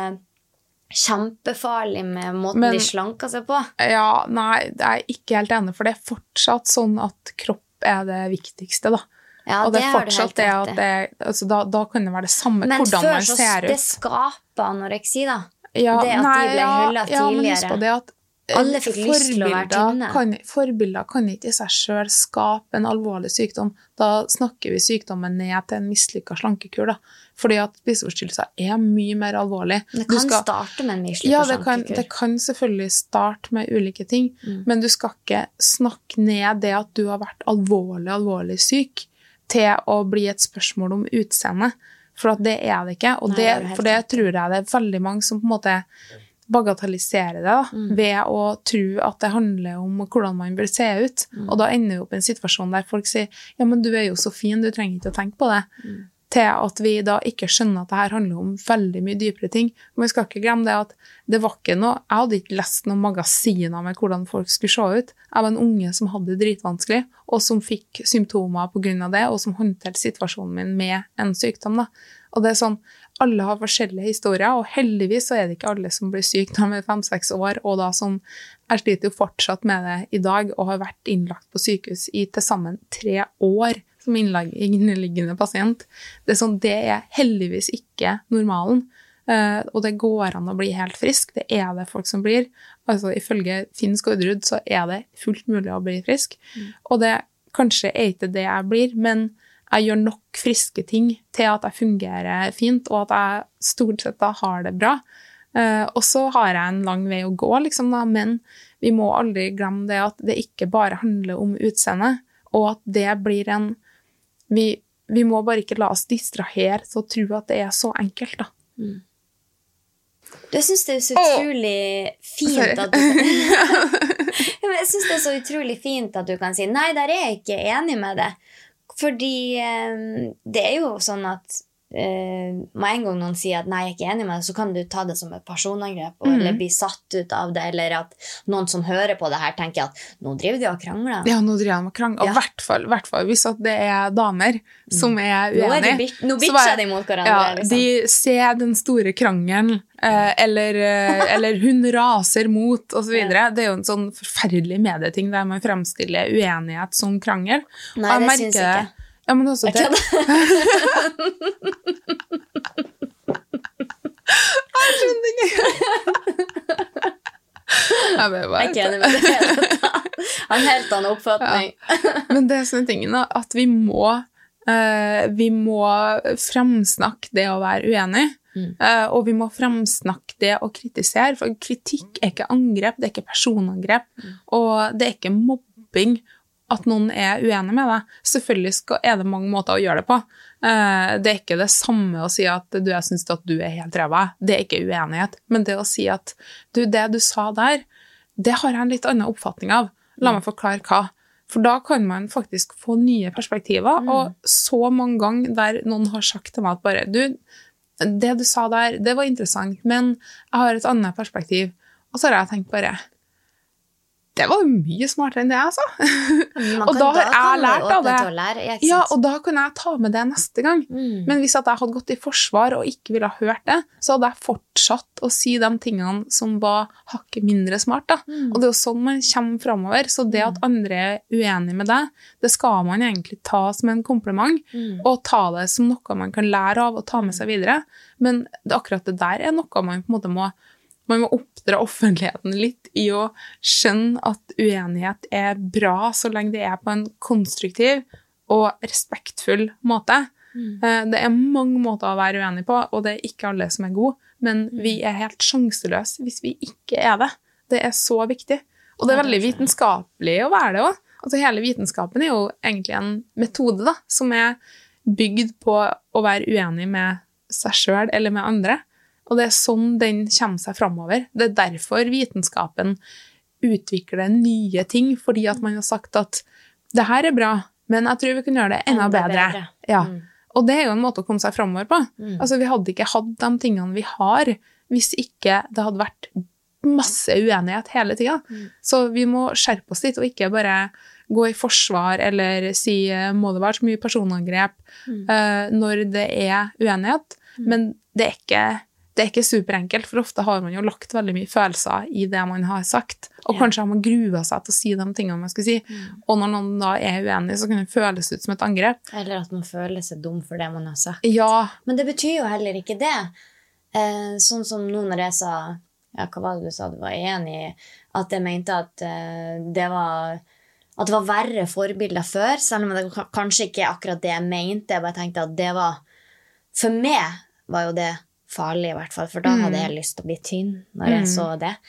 kjempefarlig med måten men, de slanker seg på. Ja, nei, det er ikke helt enig, for det er fortsatt sånn at kropp er det viktigste, da. Ja, og det, det er fortsatt det, at det, altså, da, da kan det være det samme men hvordan man ser ut. Men før så det skaper anoreksi, da. Ja, det at nei, de ble hyllet ja, tidligere. Ja, men husk på det at alle fikk lyst til å være tynne. Kan, forbilder kan ikke i seg selv skape en alvorlig sykdom. Da snakker vi sykdommen ned til en mislykket slankekur. Da. Fordi at spiseforstyrrelser er mye mer alvorlig. Det kan skal, starte med en mislykket ja, slankekur. Ja, det, det kan selvfølgelig starte med ulike ting, mm. men du skal ikke snakke ned det at du har vært alvorlig, alvorlig syk til å bli et spørsmål om utseende. For at det er det ikke, og Nei, det, det for det tror jeg det er veldig mange som på en måte bagatelliserer det da, mm. ved å tro at det handler om hvordan man bør se ut. Mm. Og da ender vi opp i en situasjon der folk sier, ja, men du er jo så fin, du trenger ikke å tenke på det. Mm. Til at vi da ikke skjønner at det her handler om veldig mye dypere ting. Men vi skal ikke glemme det at det var ikke noe, jeg hadde ikke lest noen magasiner med hvordan folk skulle se ut. Jeg var en unge som hadde det dritvanskelig, og som fikk symptomer på grunn av det, og som håndterte situasjonen min med en sykdom da. Og det er sånn, alle har forskjellige historier, og heldigvis så er det ikke alle som blir syk når de er fem-seks år, og da som jeg sliter jo fortsatt med det i dag, og har vært innlagt på sykehus i til sammen tre år som inneliggende pasient. Det er sånn, det er heldigvis ikke normalen, uh, og det går an å bli helt frisk. Det er det folk som blir. Altså, ifølge Finn Skårderud så er det fullt mulig å bli frisk. Mm. Og det kanskje er ikke det jeg blir, men jeg gjør nok friske ting til at jeg fungerer fint, og at jeg stort sett da har det bra. Uh, og så har jeg en lang vei å gå, liksom da, men vi må aldri glemme det at det ikke bare handler om utseende, og at det blir en Vi, vi må bare ikke la oss distrahere til å tro at det er så enkelt, da. Mm. Jeg synes det er så utrolig oh. fint at du Jeg synes det er så utrolig fint at du kan si nei, der er jeg ikke enig med det. Fordi eh, det er jo sånn at eh, med en gang noen sier at nei, jeg er ikke enig med det, så kan du ta det som et personangrep, mm. eller bli satt ut av det, eller at noen som hører på det her tenker at nå driver de og krangler. Ja, nå driver de og krangler. Og i ja. hvert, fall, hvert fall hvis at det er damer som er uenige. Nå, er de, nå bitcher de mot hverandre. Ja, liksom. De ser den store krangelen, eh, eller, eh, eller hun raser mot, og så videre. Ja. Det er jo en sånn forferdelig medieting der man fremstiller uenighet som krangel. Nei, det synes jeg ikke. Ja, men også det. Jeg skjønner ikke. Jeg ble bare... Jeg er ikke enig med det hele tatt. Han helt annen oppfatning. Ja. Men det er sånne tingene at vi må, uh, vi må fremsnakke det å være uenig, mm. uh, og vi må fremsnakke det å kritisere, for kritikk er ikke angrep, det er ikke personangrep, mm. og det er ikke mobbing at noen er uenig med deg. Selvfølgelig skal, er det mange måter å gjøre det på. Uh, det er ikke det samme å si at du, jeg synes at du er helt ræva. Det er ikke uenighet. Men det å si at du, det du sa der, det har jeg en litt annen oppfatning av. La meg forklare hva. For da kan man faktisk få nye perspektiver, Mm. og så mange ganger der noen har sagt til meg at bare, du, det du sa der, det var interessant, men jeg har et annet perspektiv. Og så har jeg tenkt bare, det var jo mye smartere enn det jeg sa. Man Og kan- da har kan jeg man lært av åpne det. til å lære, ja, ikke Ja, sant? og da kan jeg ta med det neste gang. Mm. Men hvis at jeg hadde gått i forsvar og ikke ville ha hørt det, så hadde jeg fortsatt å si de tingene som var hakket mindre smart. Da. Mm. Og det er jo sånn man kommer fremover. Så det at andre er uenige med deg, det skal man egentlig ta som en kompliment, Mm. og ta det som noe man kan lære av og ta med seg videre. Men det, akkurat det der er noe man på en måte må Man må oppdra offentligheten litt i å skjønne at uenighet er bra så lenge det er på en konstruktiv og respektfull måte. Mm. Eh, Det er mange måter å være uenig på, og det er ikke alle som er gode, men vi er helt sjanseløse hvis vi ikke er det. Det er så viktig. Og det er Ja, det veldig er det. vitenskapelig å være det også. Altså hele vitenskapen er jo egentlig en metode da, som er bygd på å være uenig med seg selv eller med andre. Og det er sånn den kommer seg fremover. Det er derfor vitenskapen utvikler nye ting, fordi at man har sagt at det her er bra, men jeg tror vi kan gjøre det enda, Enda bedre. bedre. Ja. Mm. Og det er jo en måte å komme seg fremover på. Mm. Altså, vi hadde ikke hatt de tingene vi har, hvis ikke det hadde vært masse uenighet hele tiden. Mm. Så vi må skjerpe oss litt, og ikke bare gå i forsvar, eller si, må det være så mye personangrep Mm. eh, når det er uenighet. Men det er ikke det er ikke superenkelt, for ofte har man jo lagt veldig mye følelser i det man har sagt, og Ja. kanskje har man gruet seg til å si de tingene man skulle si, Mm. og når noen da er uenig, så kan det føles ut som et angrep. Eller at man føler seg dum for det man har sagt. Ja, Men det betyr jo heller ikke det. Eh, sånn som nå når jeg sa, ja, hva var det du sa, du var enig i, at jeg mente at eh, det var at det var verre forbilder før, selv om det k- kanskje ikke er akkurat det jeg mente. Jeg bare tenkte at det var, for meg var jo det farlig i hvert fall, for da Mm. hadde jeg lyst til å bli tynn når jeg Mm. så det.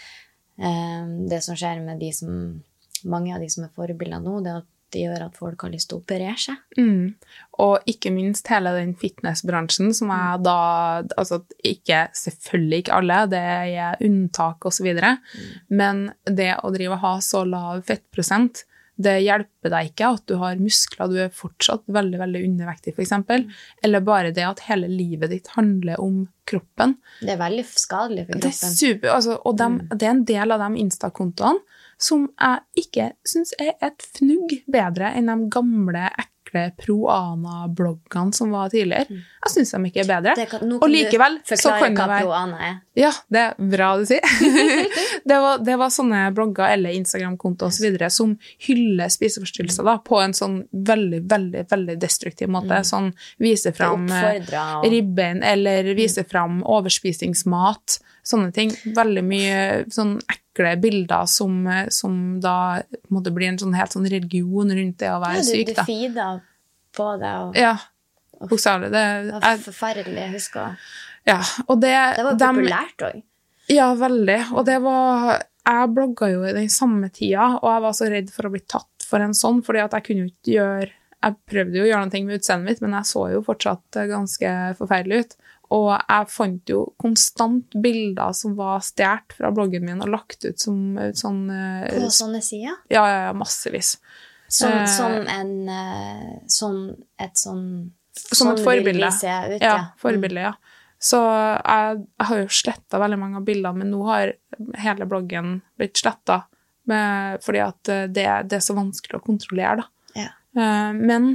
Eh, det som skjer med de som, mange av de som er forbilder nå, det er at det gjør at folk har lyst til å operere seg. mm. Og ikke minst hele den fitnessbransjen som er da, altså ikke, selvfølgelig ikke alle, det er unntak og så videre, men det å drive og ha så lav fettprosent, det hjelper deg ikke at du har muskler, du er fortsatt veldig, veldig undervektig for eksempel, eller bare det at hele livet ditt handler om kroppen. Det er veldig skadelig for Det er kroppen. super, altså, og dem, det er en del av de Insta-kontoene som jeg ikke synes er et fnugg bedre enn de gamle, ekle Proana-bloggene som var tidligere. Jeg synes de ikke er bedre. Det kan, nå Og kan likevel, du så forklare kan det hva være- Proana er. Ja, det er bra du sier. det, var, det var sånne blogger eller Instagram-kontoer og så videre som hyller spiseforstyrrelser da, på en sånn veldig, veldig, veldig destruktiv måte. Sånn viser Det fram eh, oppfordrer og- ribbein, eller viser fram overspisingsmat, sånne ting. Veldig mye sånn ekle bilder som, eh, som da på en måte blir en sånn helt sånn religion rundt det å være Ja, du, syk. du Da. feeder på det, og Ja, bokstavelig. Det, det var er, forferdelig, jeg husker. ja, og det, Det var dem- populært også. Ja, veldig. Og det var Jeg blogga jo i den samme tida, og jeg var så redd for å bli tatt for en sånn, fordi at jeg kunne jo ikke gjøre Jeg prøvde jo å gjøre noe med utseendet mitt, men jeg så jo fortsatt ganske forferdelig ut. Og jeg fant jo konstant bilder som var stjålet fra bloggen min og lagt ut som sånn eh, På sånne sider. Ja, ja, ja, massevis. Som, Eh, som en eh, sånn, et sånn Som et sånn forbilde. vil vi se ut, Ja, ja. forbilde, ja. Så jeg, jeg har jo slettet veldig mange av bildene, men nå har hele bloggen blitt slettet, med, fordi at eh, det, det er så vanskelig å kontrollere, da. Ja. Eh, men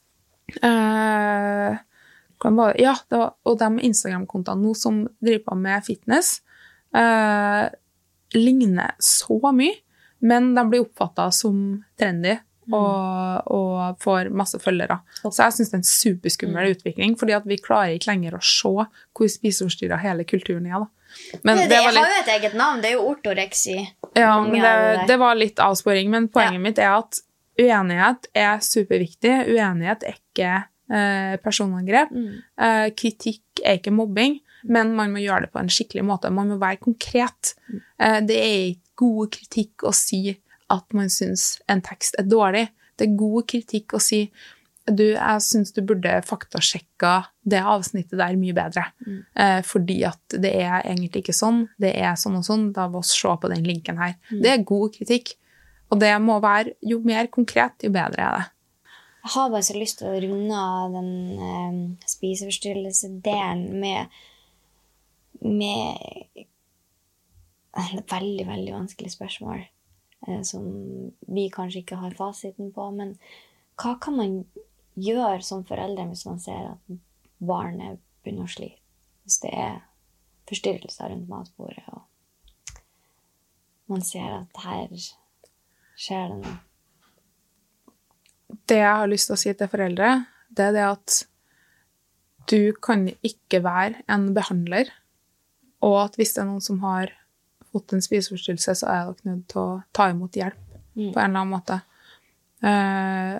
eh, kan bare, ja, det var, og de Instagram-kontoene nå som driver på med fitness eh, ligner så mye, men de blir oppfattet som trendy og, og får masse følgere. Så jeg synes det er en superskummel utvikling, fordi at vi klarer ikke lenger å se hvor spiseforstyrret hele kulturen er. Da. Men det, det det var litt, har jo et eget navn, det er jo ortoreksi. ja, mange men av det, det. det var litt avsporing, men poenget Ja. mitt er at uenighet er superviktig. Uenighet er ikke eh, personangrep. Mm. Eh, kritikk er ikke mobbing, men man må gjøre det på en skikkelig måte. Man må være konkret. Eh, det er ikke god kritikk å si at man synes en tekst er dårlig. Det er god kritikk å si du, jeg synes du burde faktasjekka det avsnittet der mye bedre. Mm. Eh, fordi at det er egentlig ikke sånn. Det er sånn og sånn. Da må vi se på den linken her. Mm. Det er god kritikk. Og det må være, jo mer konkret, jo bedre er det. Jeg har bare så lyst til å runde av den eh, spiseforstyrrelsedelen med, med et veldig, veldig vanskelig spørsmål, eh, som vi kanskje ikke har fasiten på, men hva kan man gjøre som foreldre hvis man ser at barnet begynner å slite? Hvis det er forstyrrelser rundt matbordet, og man ser at her skjer det noe. Det jeg har lyst til å si til foreldre, det er det at du kan ikke være en behandler, og at hvis det er noen som har fått en spiseforstyrrelse, så er dere nødt til å ta imot hjelp mm. på en eller annen måte. Eh,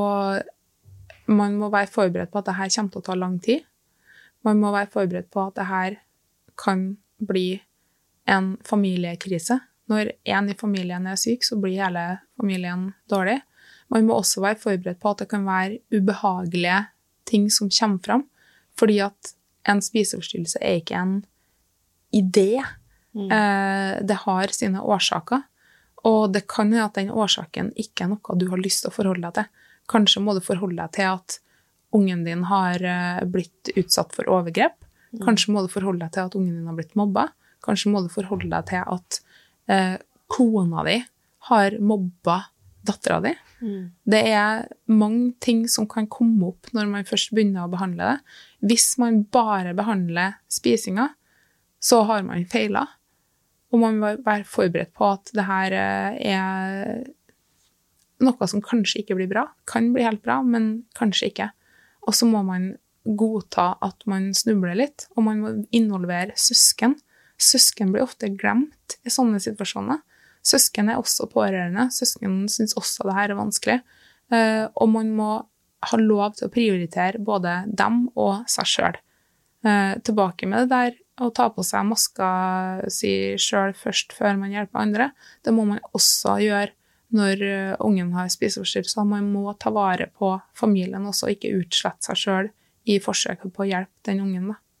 og man må være forberedt på at dette kommer til å ta lang tid. Man må være forberedt på at dette kan bli en familiekrise. Når en i familien er syk, så blir hele familien dårlig. Man må også være forberedt på at det kan være ubehagelige ting som kommer fram, fordi at en spiseforstyrrelse er ikke en idé. Mm. Eh, det har sine årsaker, og det kan være at den årsaken ikke er noe du har lyst til å forholde deg til. Kanskje må du forholde deg til at ungen din har blitt utsatt for overgrep. Mm. Kanskje må du forholde deg til at ungen din har blitt mobbet. Kanskje må du forholde deg til at eh, kona di har mobbet datteren din. Mm. Det er mange ting som kan komme opp når man først begynner å behandle det. Hvis man bare behandler spisinga, så har man feilet. Og man må være forberedt på at det her er noe som kanskje ikke blir bra. Kan bli helt bra, men kanskje ikke. Og så må man godta at man snubler litt, og man må involvere søsken. Søsken blir ofte glemt i sånne situasjoner. Søsken er også pårørende. Søsken synes også det her er vanskelig. Og man må ha lov til å prioritere både dem og seg selv. Tilbake med det der å ta på seg maska si selv først før man hjelper andre. Det må man også gjøre når ungen har spiseforstyrrelser. Man må ta vare på familien også, ikke utslette seg selv i forsøket på å hjelpe den ungen. Da.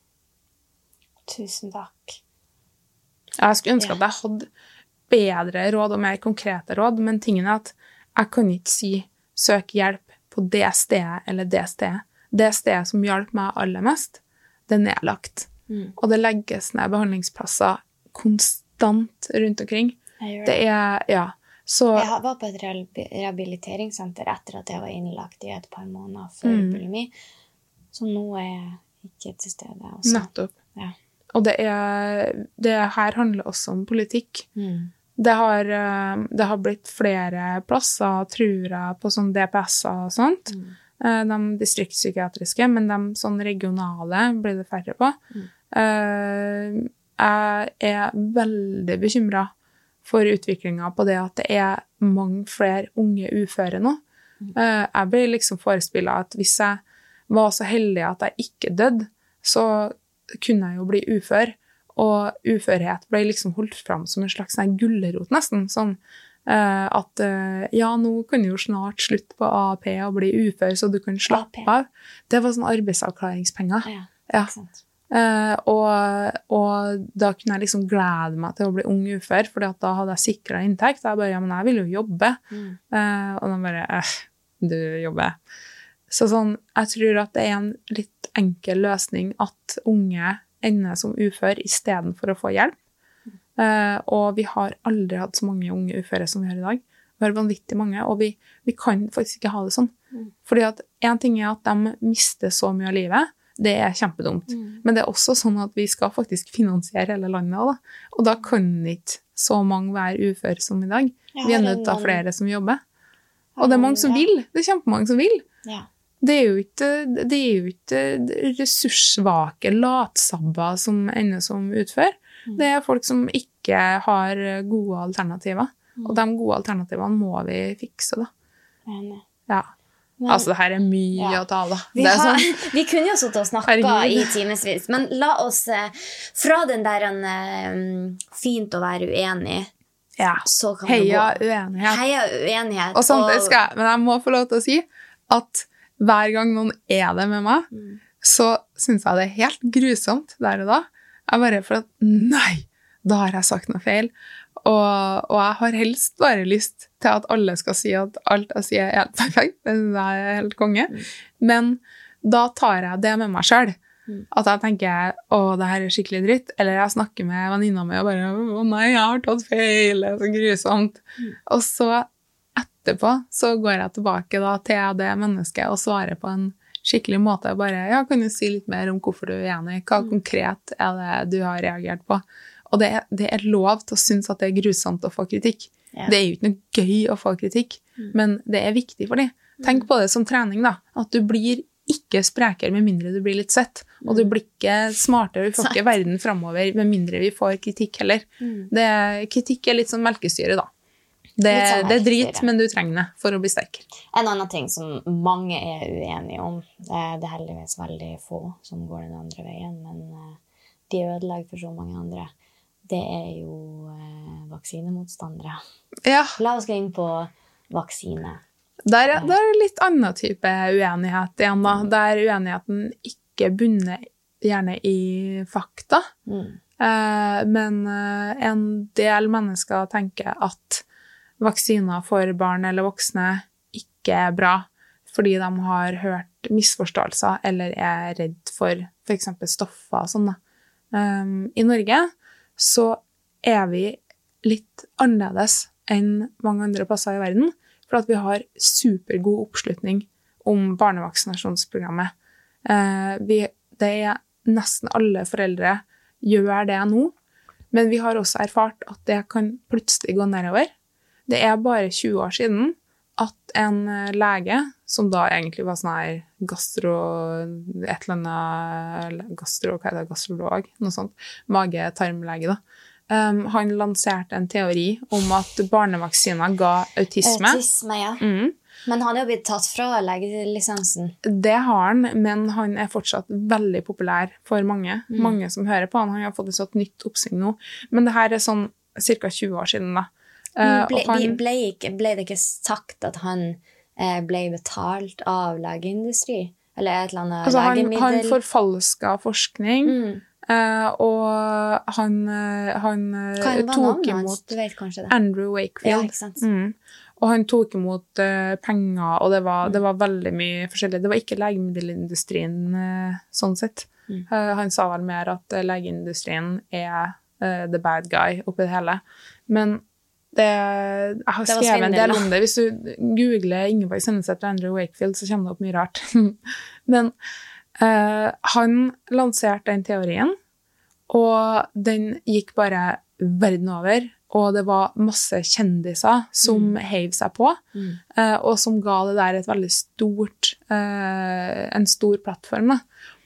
Tusen takk. Jeg skulle ønske ja. at jeg hadde bedre råd og mer konkrete råd, men tingen er at jeg kan ikke si søk hjelp på det stedet eller det stedet. Det stedet som hjalp meg aller mest, det er nedlagt. Mm. Og det legges ned behandlingsplasser konstant rundt omkring. Det. det er, ja. Så, jeg var på et rehabiliteringssenter etter at jeg var innlagt i et par måneder for mm. bulimi. Så nå er jeg ikke til stede også. Nettopp. Ja. Og det, er, det her handler også om politikk. Mm. Det, har, det har blitt flere plasser, tror jeg, på sånn D P S-er og sånt. Mm. De distriktspsykiatriske, men de sånn regionale blir det færre på. Mm. Jeg er veldig bekymret for utviklingen på det at det er mange flere unge uføre nå. Mm. Jeg blir liksom forespillet at hvis jeg var så heldig at jeg ikke døde, så kunne jeg jo bli ufør. Og uførhet ble liksom holdt fram som en slags gullerot nesten, sånn at ja, nå kan du jo snart slutte på A A P og bli ufør, så du kan slappe av. Det var sånn arbeidsavklaringspenger. Ja, ja. Uh, og, og da kunne jeg liksom glede meg til å bli ung ufør, for da hadde jeg sikret inntekt. Jeg bare, ja, men jeg vil jo jobbe. Mm. Uh, og de bare, eh, du jobber. Så sånn, jeg tror at det er en litt enkel løsning at unge ender som ufør i stedet for å få hjelp. Mm. Uh, og vi har aldri hatt så mange unge uføre som vi har i dag. Vi har vanvittig mange, og vi, vi kan faktisk ikke ha det sånn. Mm. Fordi at en ting er at de mister så mye av livet. Det er kjempedumt. Mm. Men det er også sånn at vi skal faktisk finansiere hele landet også, da. Og da kan ikke så mange være ufør som i dag. Vi er nødt til å ha flere som jobber. Og det er mange som vil. Det er kjempemange som vil. Ja. Det er jo ikke, det er jo ikke ressurssvake latsabber som ender som utfør. Mm. Det er folk som ikke har gode alternativer. Mm. Og de gode alternativene må vi fikse, da. Enig. Ja. Men, altså, det her er mye ja. å ta av, da. Vi, det er har, sånn, vi kunne jo sittet og snakket i timesvis, men la oss, fra den der en, uh, fint å være uenig, ja. så kan Heia det gå. Uenighet. Heia uenighet. Og sånn det skal jeg, men jeg må få lov til å si at hver gang noen er det med meg, mm. så synes jeg det er helt grusomt der og da. Jeg bare for at, nei, da har jeg sagt noe feil. Og, og jeg har helst bare lyst til at alle skal si at alt jeg sier er helt perfekt. Det er helt konge. Mm. Men da tar jeg det med meg selv. Mm. At jeg tenker, å, det her er skikkelig dritt. Eller jeg snakker med venninna mi og bare, å nei, jeg har tatt feil, det er så grusomt. Mm. Og så etterpå så går jeg tilbake da til det mennesket og svarer på en skikkelig måte. Bare, ja, kan du si litt mer om hvorfor du er enig? Hva mm. konkret er det du har reagert på? Og det er, det er lov til å synes at det er grusomt å få kritikk. Ja. Det er jo ikke noe gøy å få kritikk, mm. men det er viktig for dem. Tenk på det som trening da, at du blir ikke sprekere med mindre du blir litt sett, mm. og du blir ikke smartere, vi får ikke verden fremover med mindre vi får kritikk heller. Mm. Det, kritikk er litt som melkestyre da. Det, det er drit, men du trenger det for å bli sterkere. En annen ting som mange er uenige om, det er heldigvis veldig få som går den andre veien, men de ødelegger for så mange andre. Det er jo eh, vaksinemotstandere. Ja. La oss gå inn på vaksine. Der, der er litt annen type uenighet igjen da. Der uenigheten ikke bunner gjerne i fakta. Mm. Eh, men eh, en del mennesker tenker at vaksiner for barn eller voksne ikke er bra, fordi de har hørt misforståelser eller er redd for for eksempel stoffer og sånn da. Um, I Norge så er vi litt annerledes enn mange andre plasser i verden, for at vi har supergod oppslutning om barnevaksinasjonsprogrammet. Uh, vi, det er nesten alle foreldre gjør det nå, men vi har også erfart at det kan plutselig gå nedover. Det er bare tjue år siden at en lege, som da egentlig var sånn her gastro, et eller annet, gastro, hva er det, gastrolog, noe sånt, mage-tarmlege da, um, han lanserte en teori om at barnevaksiner ga autisme. Autisme, ja. Mm. Men han er jo blitt tatt fra legelisensen. Det har han, men han er fortsatt veldig populær for mange. Mm. Mange som hører på han. Han har fått et sånt nytt oppsving nå. Men det her er sånn cirka tjue år siden da. Uh, ble, han, ble, ikke, ble det ikke sagt at han eh, ble betalt av legeindustri? Eller et eller annet altså legemiddel? Han, han forfalsket forskning, mm. uh, og han, han tok imot du vet kanskje det. Andrew Wakefield. Ja, ikke sant? Mm. Og han tok imot uh, penger, og det var, mm. det var veldig mye forskjellig. Det var ikke legemiddelindustrien uh, sånn sett. Mm. Uh, han sa vel mer at uh, legemiddelindustrien er uh, the bad guy oppi det hele. Men det, jeg har skrevet en del om det. Hvis du googler Ingeborg Senneset og Andrew Wakefield, så kommer det opp mye rart. Men uh, han lanserte den teorien, og den gikk bare verden over, og det var masse kjendiser som mm. heiv seg på, mm. uh, og som ga det der et veldig stort, uh, en stor plattform da.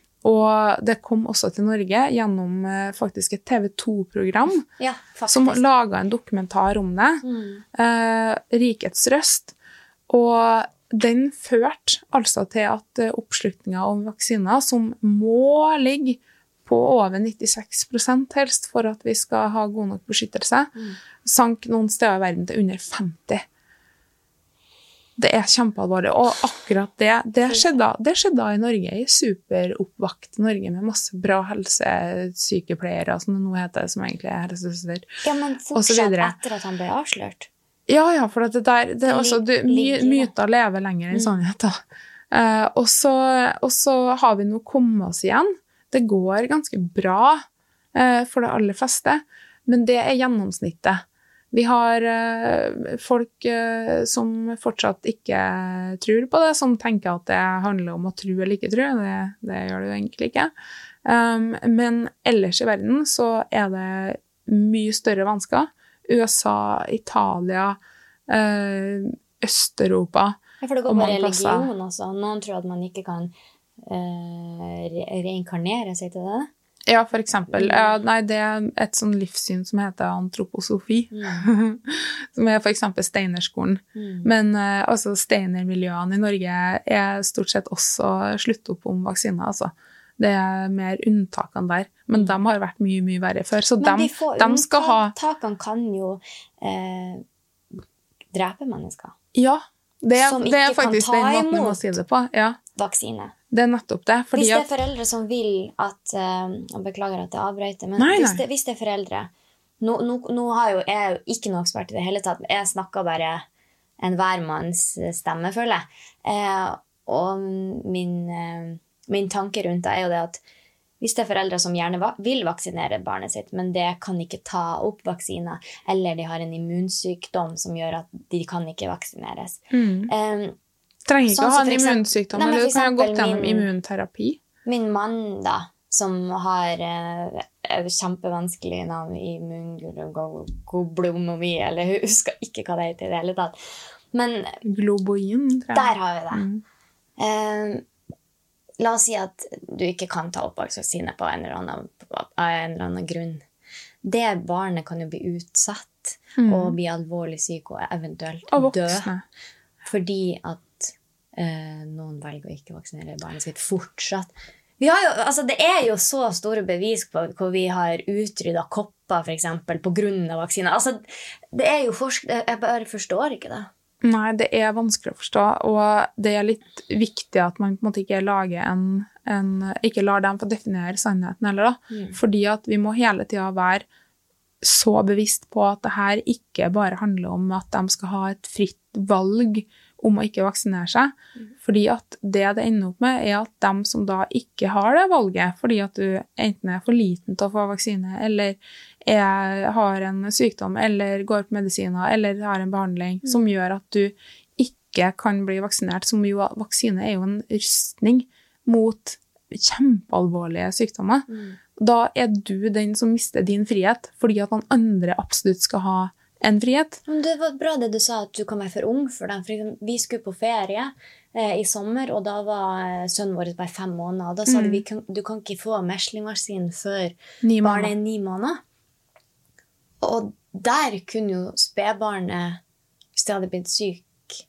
Og det kom også til Norge gjennom uh, faktisk et T V to-program ja, som laget en dokumentar om det, mm. uh, Rikets Røst, og den førte altså til at uh, oppslutningen om vaksiner, som må ligge på over nittiseks prosent helst for at vi skal ha god nok beskyttelse, mm. sank noen steder i verden til under femti. Det er kjempealvorlig, og akkurat det, det skjedde, det skjedde i Norge, i superoppvakt Norge, med masse bra helsesykepleiere, som det nå heter, som egentlig er helsesøster. Ja, men fortsatt etter at han ble avslørt? Ja, ja, for det der, det er også, du, my, myter lever lenger enn sannheten. Uh, og, så, og så har vi nå kommet oss igjen. Det går ganske bra uh, for det aller fleste, men det er gjennomsnittet. Vi har uh, folk uh, som fortsatt ikke tror på det, som tenker at det handler om å tro eller ikke tro. Det, det gjør det jo egentlig ikke. Um, men ellers i verden så er det mye større vansker. U S A, Italia, uh, Øst-Europa. Ja, for det går på religion også. Noen tror at man ikke kan uh, re reinkarnere seg til det. Ja, for eksempel. Mm. Ja, nei, det er et sånn livssyn som heter antroposofi, mm. som er for eksempel Steinerskolen. Mm. Men uh, altså, Steiner-miljøene i Norge er stort sett også slutt opp om vaksiner, altså. Det er mer unntakene der. Men de har vært mye, mye verre før. Så Men de, de, de skal ha... Unntakene kan jo eh, drepe mennesker. Ja, det, som det er ikke faktisk kan ta den måten vi må si det på. Ja. Vaksine. Det er nettopp det. Fordi hvis det er at... foreldre som vil at, uh, jeg beklager at jeg avbrøyter, men nei, nei. Hvis, det, hvis det er foreldre nå, nå, nå har jo jeg jo ikke noe ekspert i det hele tatt. Jeg snakker bare en hvermanns stemme, føler jeg. Eh, og min, eh, min tanke rundt det er jo det at hvis det er foreldre som gjerne va- vil vaksinere barnet sitt, men det kan ikke ta opp vaksiner, eller de har en immunsykdom som gjør at de kan ikke vaksineres. Mm. Eh, Trenger ikke sånn å ha som en for eksempel- immunsykdom, Nei, men eller for du kan ha gått eksempel gjennom min- immunterapi. Min mann da, som har eh, et kjempevanskelig navn i immunglobulinomi, eller jeg husker ikke hva det heter i det hele tatt. Men Globoin, tror jeg. der har vi det. Mm. Eh, la oss si at du ikke kan ta opp vaksine på en eller annen, av en eller annen grunn. Det barnet kan jo bli utsatt Mm. og bli alvorlig syk og eventuelt Og dø. voksne. Fordi at eh, noen velger å ikke vaksinere barnet sitt fortsatt. Vi har jo, altså det er jo så store bevis på hvor vi har utryddet kopper, for eksempel, på grunn av vaksiner. Altså, det er jo forsk... Jeg bare forstår ikke det. Nei, det er vanskelig å forstå, og det er litt viktig at man på en måte ikke lager en, en ikke lar dem få definere sannheten heller da. Mm. Fordi at vi må hele tiden være så bevisst på at det her ikke bare handler om at de skal ha et fritt valg om å ikke vaksinere seg. Mm. Fordi at det det ender opp med er at de som da ikke har det valget, fordi at du enten er for liten til å få vaksine, eller er, har en sykdom, eller går på medisiner, eller har en behandling, mm. som gjør at du ikke kan bli vaksinert, som jo, vaksine er jo en rustning mot kjempealvorlige sykdommer. Mm. Da er du den som mister din frihet, fordi at noen andre absolutt skal ha en frihet. Men det var bra det du sa, at du kan være for ung for dem. For eksempel, vi skulle på ferie eh, i sommer, og da var eh, sønnen vår bare fem måneder. Og da sa Mm. de, vi kan, du kan ikke få meslingvaksinen før Ni barnet måneder. er ni måneder. Og der kunne jo spedbarnet, hvis det hadde blitt syk,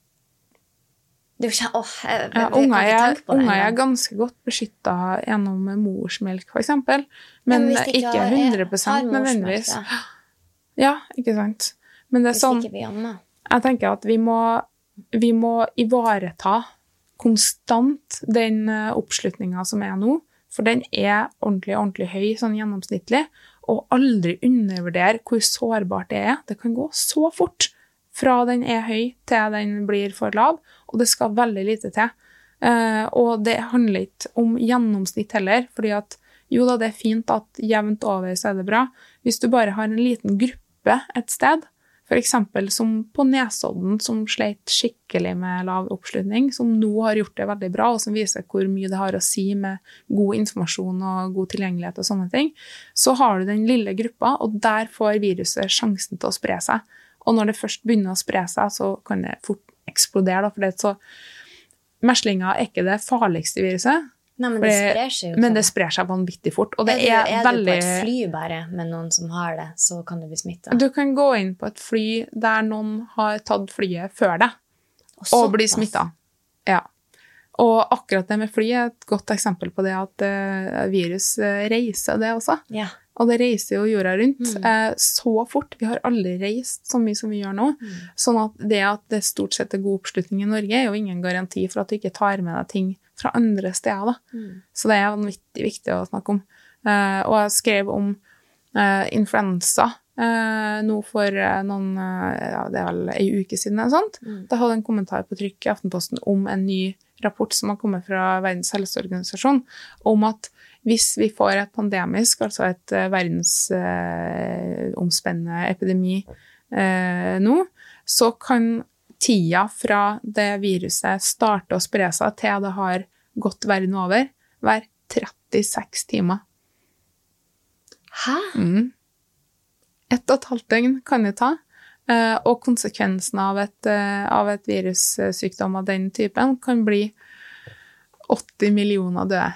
det er jo ikke, åh, jeg, jeg, Ja, jeg kan unger ikke er, tenke på det unger er engang. ganske godt beskyttet gjennom morsmelk, for eksempel. Ja, Men, hvis de ikke har- hundre har prosent morsmelk, nødvendigvis. da. Ja, ikke sant? Men det er Hvis sånn, ikke vi ammer. jeg tenker at vi må, vi må ivareta konstant den eh, oppslutningen som er nå, for den er ordentlig, ordentlig høy, sånn gjennomsnittlig, og aldri undervurdere hvor sårbart det er. Det kan gå så fort fra den er høy til den blir for lav, og det skal veldig lite til. Eh, og det handler ikke om gjennomsnitt heller, fordi at jo da, det er fint at jevnt over så er det bra. Hvis du bare har en liten gruppe et sted, for eksempel som på Nesodden, som sleit skikkelig med lav oppslutning, som nå har gjort det veldig bra, og som viser hvor mye det har å si med god informasjon og god tilgjengelighet og sånne ting, så har du den lille gruppa, og der får viruset sjansen til å spre seg. Og når det først begynner å spre seg, så kan det fort eksplodere, da, for det er så... Meslinger er ikke det farligste viruset, Nei, men det sprer seg jo. men sånn. det sprer seg vanvittig fort, og det er, du, er, er veldig... du på et fly bare med noen som har det, så kan du bli smittet. Du kan gå inn på et fly der noen har tatt flyet før deg, og, såpass. bli smittet. Ja. Og akkurat det med fly er et godt eksempel på det at uh, virus uh, reiser det også. Ja. Og det reiser jo jorda rundt Mm. uh, så fort. Vi har aldri reist så mye som vi gjør nå. Mm. Sånn at det at det stort sett er god oppslutning i Norge er jo ingen garanti for at du ikke tar med deg ting fra andre steder. Da. Mm. Så det er vanvittig viktig å snakke om. Uh, og jeg skrev om uh, influensa uh, nå for uh, noen, uh, ja, det er vel en uke siden eller sånt. Mm. Da hadde jeg en kommentar på trykk i Aftenposten om en ny rapport som har kommet fra Verdens helseorganisasjon, om at hvis vi får et pandemisk, altså et uh, verdensomspennende uh, epidemi uh, nå, så kan tida fra det viruset starter å spre seg til det har gått verden over, være trettiseks timer. Hæ? Mm. Et og et halvt døgn kan det ta, eh, og konsekvensen av et, eh, av et virussykdom av den typen kan bli åtti millioner døde.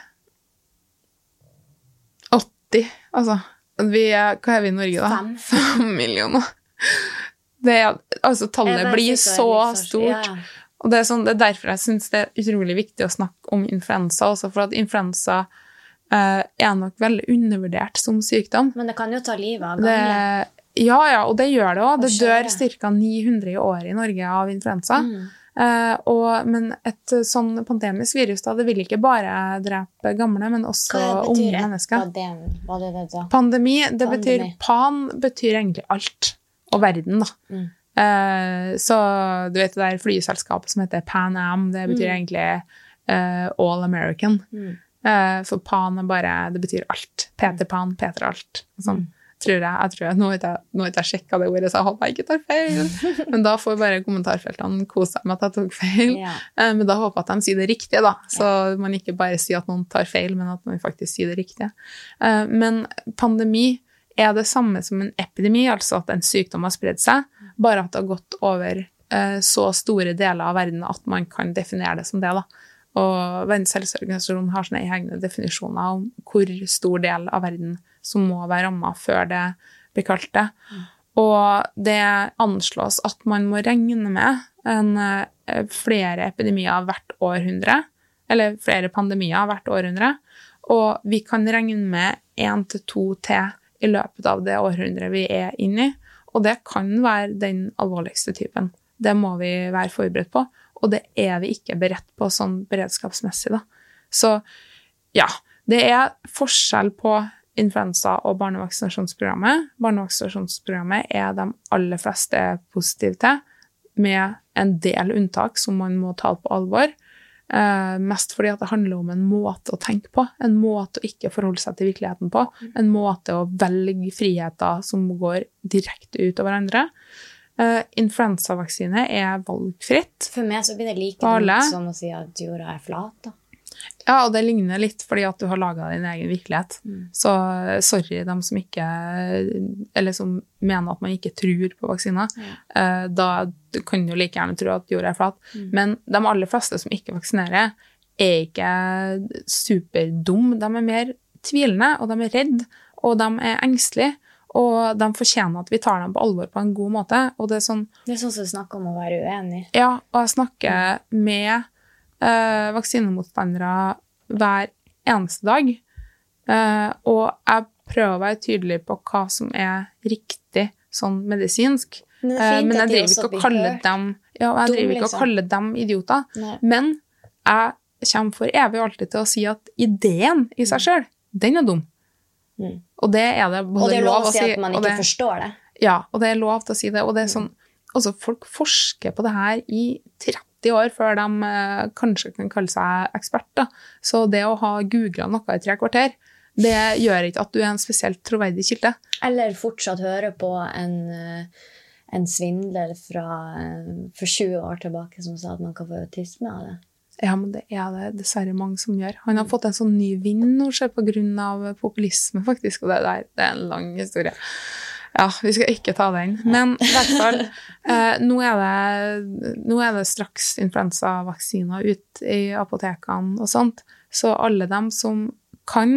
åtti, altså. Vi er, hva er vi i Norge da? Fem. Fem millioner. Det er, altså tallet Jeg bare blir synes det så er litt så- stort. Ja. Og det er, sånn, det er derfor jeg synes det er utrolig viktig å snakke om influensa også, for at influensa eh, er nok veldig undervurdert som sykdom. Men det kan jo ta livet av Det, gamle. ja, ja, og det gjør det også. Det Hva skjer dør det? ca. ni hundre i året i Norge av influensa. Mm. Uh, og, men et sånn pandemisk virus da, det vil ikke bare drepe gamle, men også unge mennesker. Hva er det da? Pandemi, det Pandemi. betyr, pan betyr egentlig alt, og verden da. Mm. Uh, så du vet det der flyselskapet som heter Pan Am, det betyr mm. egentlig uh, All American. Mm. Uh, for Pan er bare, det betyr alt. Peter Pan, Peter alt. Sånn. Mm. Tror jeg, jeg tror jeg, nå har jeg, nå har jeg sjekket det ordet, så jeg håper jeg ikke tar feil. Men da får bare kommentarfeltene kose seg med at jeg tok feil. Ja. Men da håper jeg at de sier det riktige, da. Så ja. Man ikke bare sier at noen tar feil, men at man faktisk sier det riktige. Men pandemi er det samme som en epidemi, altså at en sykdom har spredt seg, bare at det har gått over så store deler av verden at man kan definere det som det, da. Og Verdens helseorganisasjon har sånne egne definisjoner om hvor stor del av verden som må være rammet før det blir kalt det. Mm. Og det anslås at man må regne med en, flere epidemier hvert århundre, eller flere pandemier hvert århundre, og vi kan regne med en til to til i løpet av det århundret vi er inne i, og det kan være den alvorligste typen. Det må vi være forberedt på, og det er vi ikke beredt på sånn beredskapsmessig da. Så ja, det er forskjell på influensa og barnevaksinasjonsprogrammet. Barnevaksinasjonsprogrammet er de aller fleste positive til, med en del unntak som man må ta på alvor. Eh, mest fordi at det handler om en måte å tenke på, en måte å ikke forholde seg til virkeligheten på, en måte å velge friheter som går direkte ut av hverandre. Uh, influensavaksine er valgfritt. For meg så blir det like dumt som å si at jorda er flat da. Ja, og det ligner litt fordi at du har laget din egen virkelighet. Mm. Så sorry dem som ikke, eller som mener at man ikke tror på vaksiner. Ja. Uh, da kan du like gjerne tro at jorda er flat. Mm. Men de aller fleste som ikke vaksinerer er ikke superdum. De er mer tvilende, og de er redde, og de er engstelige. Og de fortjener at vi tar dem på alvor på en god måte. Og det er sånn... Det er sånn som du snakker om å være uenig. Ja, og jeg snakker med uh, vaksinemotstandere hver eneste dag. Uh, og jeg prøver å være tydelig på hva som er riktig sånn medisinsk. Men, uh, men jeg driver ikke å kalle dem, ja, jeg driver ikke liksom. å kalle dem idioter. Nei. Men jeg kommer for evig alltid til å si at ideen i seg selv, den er dum. Mm. Og det er det både og det er lov, lov å si at man ikke det, forstår det. Ja, og det er lov til å si det. Og det er sånn, altså folk forsker på det her i tretti år før de uh, kanskje kan kalle seg eksperter. Så det å ha googlet noe i tre kvarter, det gjør ikke at du er en spesielt troverdig kilde. Eller fortsatt høre på en, en svindler fra for tjue år tilbake som sa at man kan få autisme av det. Ja, men det er det dessverre mange som gjør. Han har fått en sånn ny vind nå, på grunn av populisme, faktisk, og det, der, det er en lang historie. Ja, vi skal ikke ta den. Men i hvert fall, eh, nå, er det, nå er det straks influensavaksiner ut i apotekene og sånt, så alle dem som kan,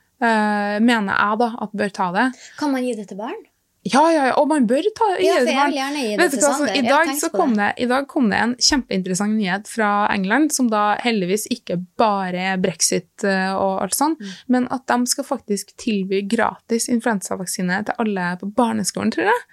eh, mener jeg da, at bør ta det. Kan man gi det til barn? Ja, ja, ja, og man bør ta ja, for jeg vil gjerne gi det til Sander. I dag, så kom det, I dag kom det en kjempeinteressant nyhet fra England, som da heldigvis ikke bare er Brexit og alt sånt, mm. men at de skal faktisk tilby gratis influensavaksine til alle på barneskolen, tror jeg.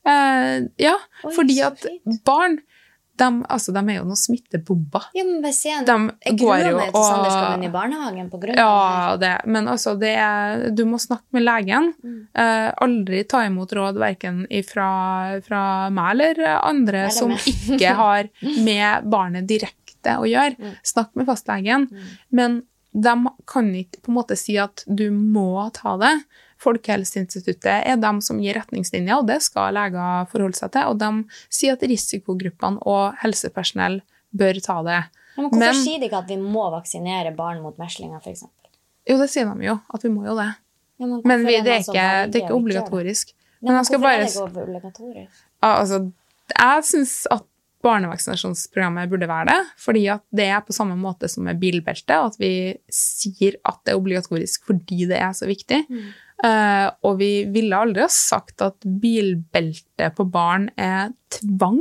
Uh, ja, Oi, fordi at fint. barn, de, altså, de er jo noen smittebomber. Ja, men bare se, de jeg gruer meg til Sander skal inn i barnehagen på grunn ja, av det. Ja, men altså, det er, du må snakke med legen. Mm. Uh, aldri ta imot råd, hverken fra, fra meg eller andre eller som ikke har med barnet direkte å gjøre. Mm. Snakk med fastlegen. Mm. Men de kan ikke på en måte si at du må ta det. Folkehelseinstituttet er de som gir retningslinjer, og det skal leger forholde seg til, og de sier at risikogruppene og helsepersonell bør ta det. Men hvorfor men, sier de ikke at vi må vaksinere barn mot meslinger, for eksempel? Jo, det sier de jo, at vi må jo det. Ja, men men vi, det, er ikke, det er ikke obligatorisk. Men, men hvorfor bare, er det ikke obligatorisk? Altså, jeg synes at barnevaksinasjonsprogrammet burde være det, fordi at det er på samme måte som med bilbelte, at vi sier at det er obligatorisk fordi det er så viktig. Mm. Uh, og vi ville aldri ha sagt at bilbelte på barn er tvang.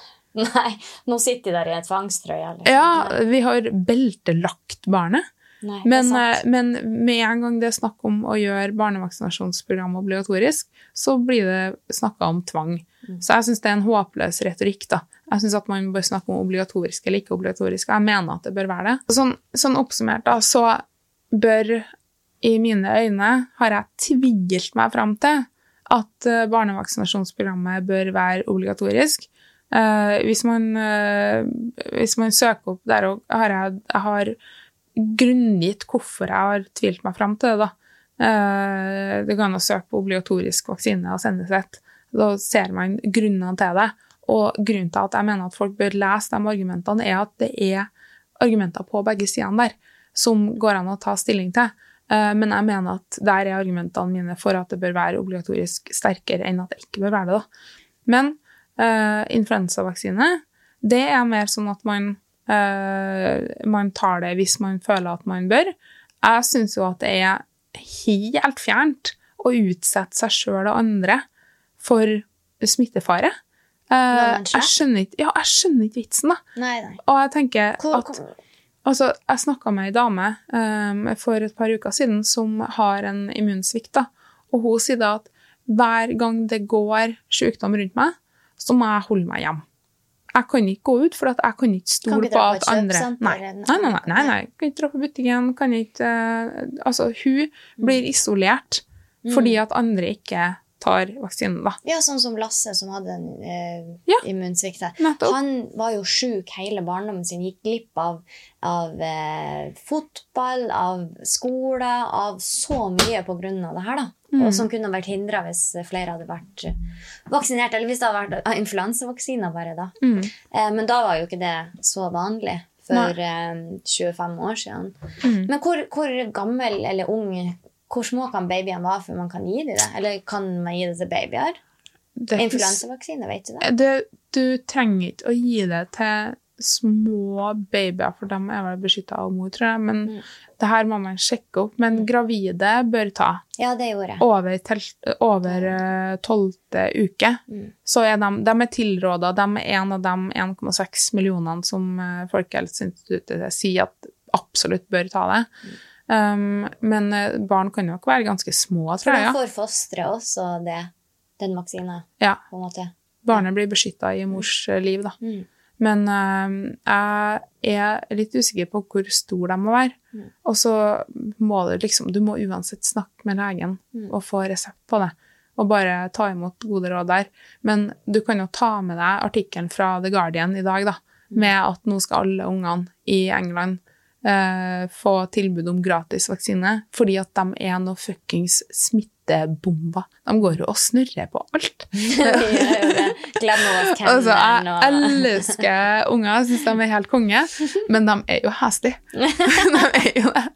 Nei, nå sitter de der i en tvangstrøye. Ja, vi har beltelagt barnet. Nei, men, uh, men med en gang det er snakk om å gjøre barnevaksinasjonsprogram obligatorisk, så blir det snakket om tvang. Mm. Så jeg synes det er en håpløs retorikk da. Jeg synes at man bør snakke om obligatorisk eller ikke obligatorisk. Jeg mener at det bør være det. Sånn, sånn oppsummert da, så bør i mine øyne har jeg tvilt meg frem til at barnevaksinasjonsprogrammet bør være obligatorisk. Uh, hvis, man, uh, hvis man søker opp der, og har jeg, jeg har grunngitt hvorfor jeg har tvilt meg frem til det da. Uh, det kan å søke på obligatorisk vaksine og sendes et. Da ser man grunnene til det. Og grunnen til at jeg mener at folk bør lese de argumentene er at det er argumenter på begge sidene der som går an å ta stilling til. Uh, men jeg mener at der er argumentene mine for at det bør være obligatorisk sterkere enn at det ikke bør være det da. Men Uh, influensavaksine, det er mer sånn at man, uh, man tar det hvis man føler at man bør. Jeg synes jo at det er helt fjernt å utsette seg selv og andre for smittefare. Uh, jeg skjønner ikke, ja, jeg skjønner ikke vitsen da. Nei, nei. Og jeg tenker Hvor, at, altså, jeg snakket med en dame um, for et par uker siden som har en immunsvikt da, og hun sier da at hver gang det går sykdom rundt meg, så må jeg holde meg hjem. Jeg kan ikke gå ut, for jeg kan ikke stole på at andre... Nei, nei, nei, nei, nei, nei. Jeg kan ikke dra på butikken, kan ikke... Uh, altså, hun blir isolert mm. fordi at andre ikke tar vaksinen, da. Ja, sånn som Lasse, som hadde en uh, ja, immunsvikt. nettopp. Han var jo syk hele barndommen sin, gikk glipp av, av uh, fotball, av skole, av så mye på grunn av det her, da. Mm. Og som kunne vært hindret hvis flere hadde vært vaksinert, eller hvis det hadde vært influensavaksiner bare da. Mm. Eh, men da var jo ikke det så vanlig for eh, tjuefem år siden. Mm. Men hvor, hvor gammel eller ung, hvor små kan babyene være før man kan gi dem det? Eller kan man gi det til babyer? Influensavaksine, vet du det? det? Du trenger ikke å gi det til små babyer, for dem er vel beskyttet av mor, tror jeg, men mm. det her må man sjekke opp, men gravide bør ta. Ja, det gjorde jeg. Over, telt, over tolvte uke. Mm. Så er de, de er tilrådet, de er en av de en komma seks millionene som Folkehelseinstituttet sier at absolutt bør ta det. Mm. Um, men barn kan jo ikke være ganske små, tror jeg. For da får fostre også det, den vaksinen, ja. På en måte. Barnet blir beskyttet i mors liv, da. Mm. Men uh, jeg er litt usikker på hvor stor de må være. Mm. Og så må du liksom, du må uansett snakke med legen mm. og få resept på det. Og bare ta imot gode råd der. Men du kan jo ta med deg artikkelen fra The Guardian i dag da, mm. med at nå skal alle ungene i England uh, få tilbud om gratis vaksine, fordi at de er noe fuckings smittebomber. De går jo og snurrer på alt. Altså, jeg elsker unger, jeg synes de er helt konge, men de er jo heslige. De er jo det.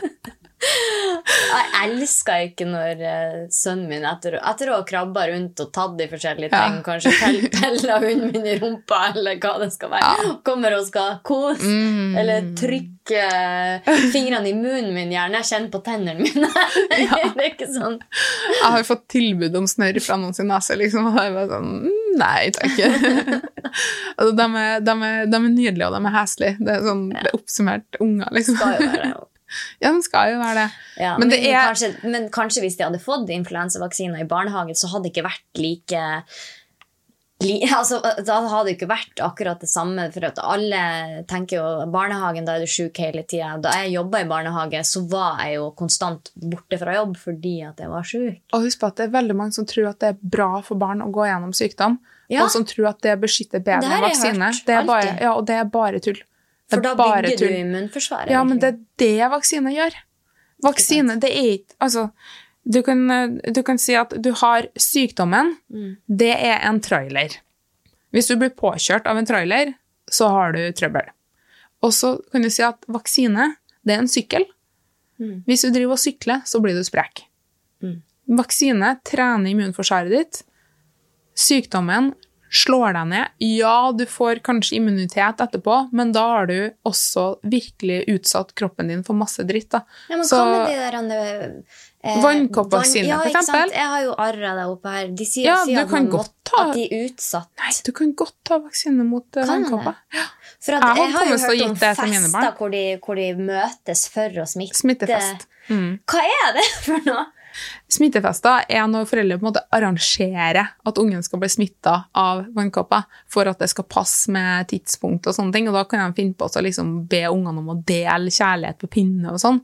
Jeg elsker ikke når uh, sønnen min etter, etter å ha krabbet rundt og tatt de forskjellige ting, ja. Kanskje pella hunden min i rumpa, eller hva det skal være, ja. Kommer og skal kose, mm. eller trykke fingrene i munnen min gjerne, jeg kjenner på tennene mine. Ja. Det er ikke sånn. Jeg har fått tilbud om snørr fra noen sin nase, liksom, og jeg var sånn, nei, takk. Altså, de, er, de, er, de er nydelige, og de er heslige. Det er sånn, det er oppsummert unger, liksom. Skal jo være det. Ja, den skal jo være det. Ja, men, men, det er... kanskje, men kanskje hvis de hadde fått influensavaksiner i barnehagen, så hadde det ikke vært like... Li, altså, da hadde det ikke vært akkurat det samme, for at alle tenker jo, barnehagen, da er du syk hele tiden. Da jeg jobbet i barnehage, så var jeg jo konstant borte fra jobb fordi at jeg var syk. Og husk på at det er veldig mange som tror at det er bra for barn å gå gjennom sykdom, ja. Og som tror at det beskytter bedre enn vaksine. Det er bare, ja, og det er bare tull. For da bygger du immunforsvaret. Ja, men det er det vaksine gjør. Vaksine, det er ikke... Altså, du kan, du kan si at du har sykdommen, mm. det er en trailer. Hvis du blir påkjørt av en trailer, så har du trøbbel. Og så kan du si at vaksine, det er en sykkel. Mm. Hvis du driver og sykler, så blir du sprek. Mm. Vaksine trener immunforsvaret ditt. Sykdommen slår deg ned. Ja, du får kanskje immunitet etterpå, men da har du også virkelig utsatt kroppen din for masse dritt, da. Ja, men så, hva med de der andre... Eh, Vannkoppvaksine, ja, for eksempel. Jeg har jo arret deg oppe her. De sier, ja, sier at, man måtte, ta... at de er utsatt. Nei, du kan godt ta vaksine mot vannkopper. Ja. For at, jeg, jeg har jo hørt om fester hvor de, hvor de møtes for å smitte. Smittefest. Mm. Hva er det for noe? Smittefester er når foreldre på en måte arrangerer at ungen skal bli smittet av vannkåpa for at det skal passe med tidspunkt og sånne ting, og da kan de finne på å liksom be ungene om å dele kjærlighet på pinne og sånn.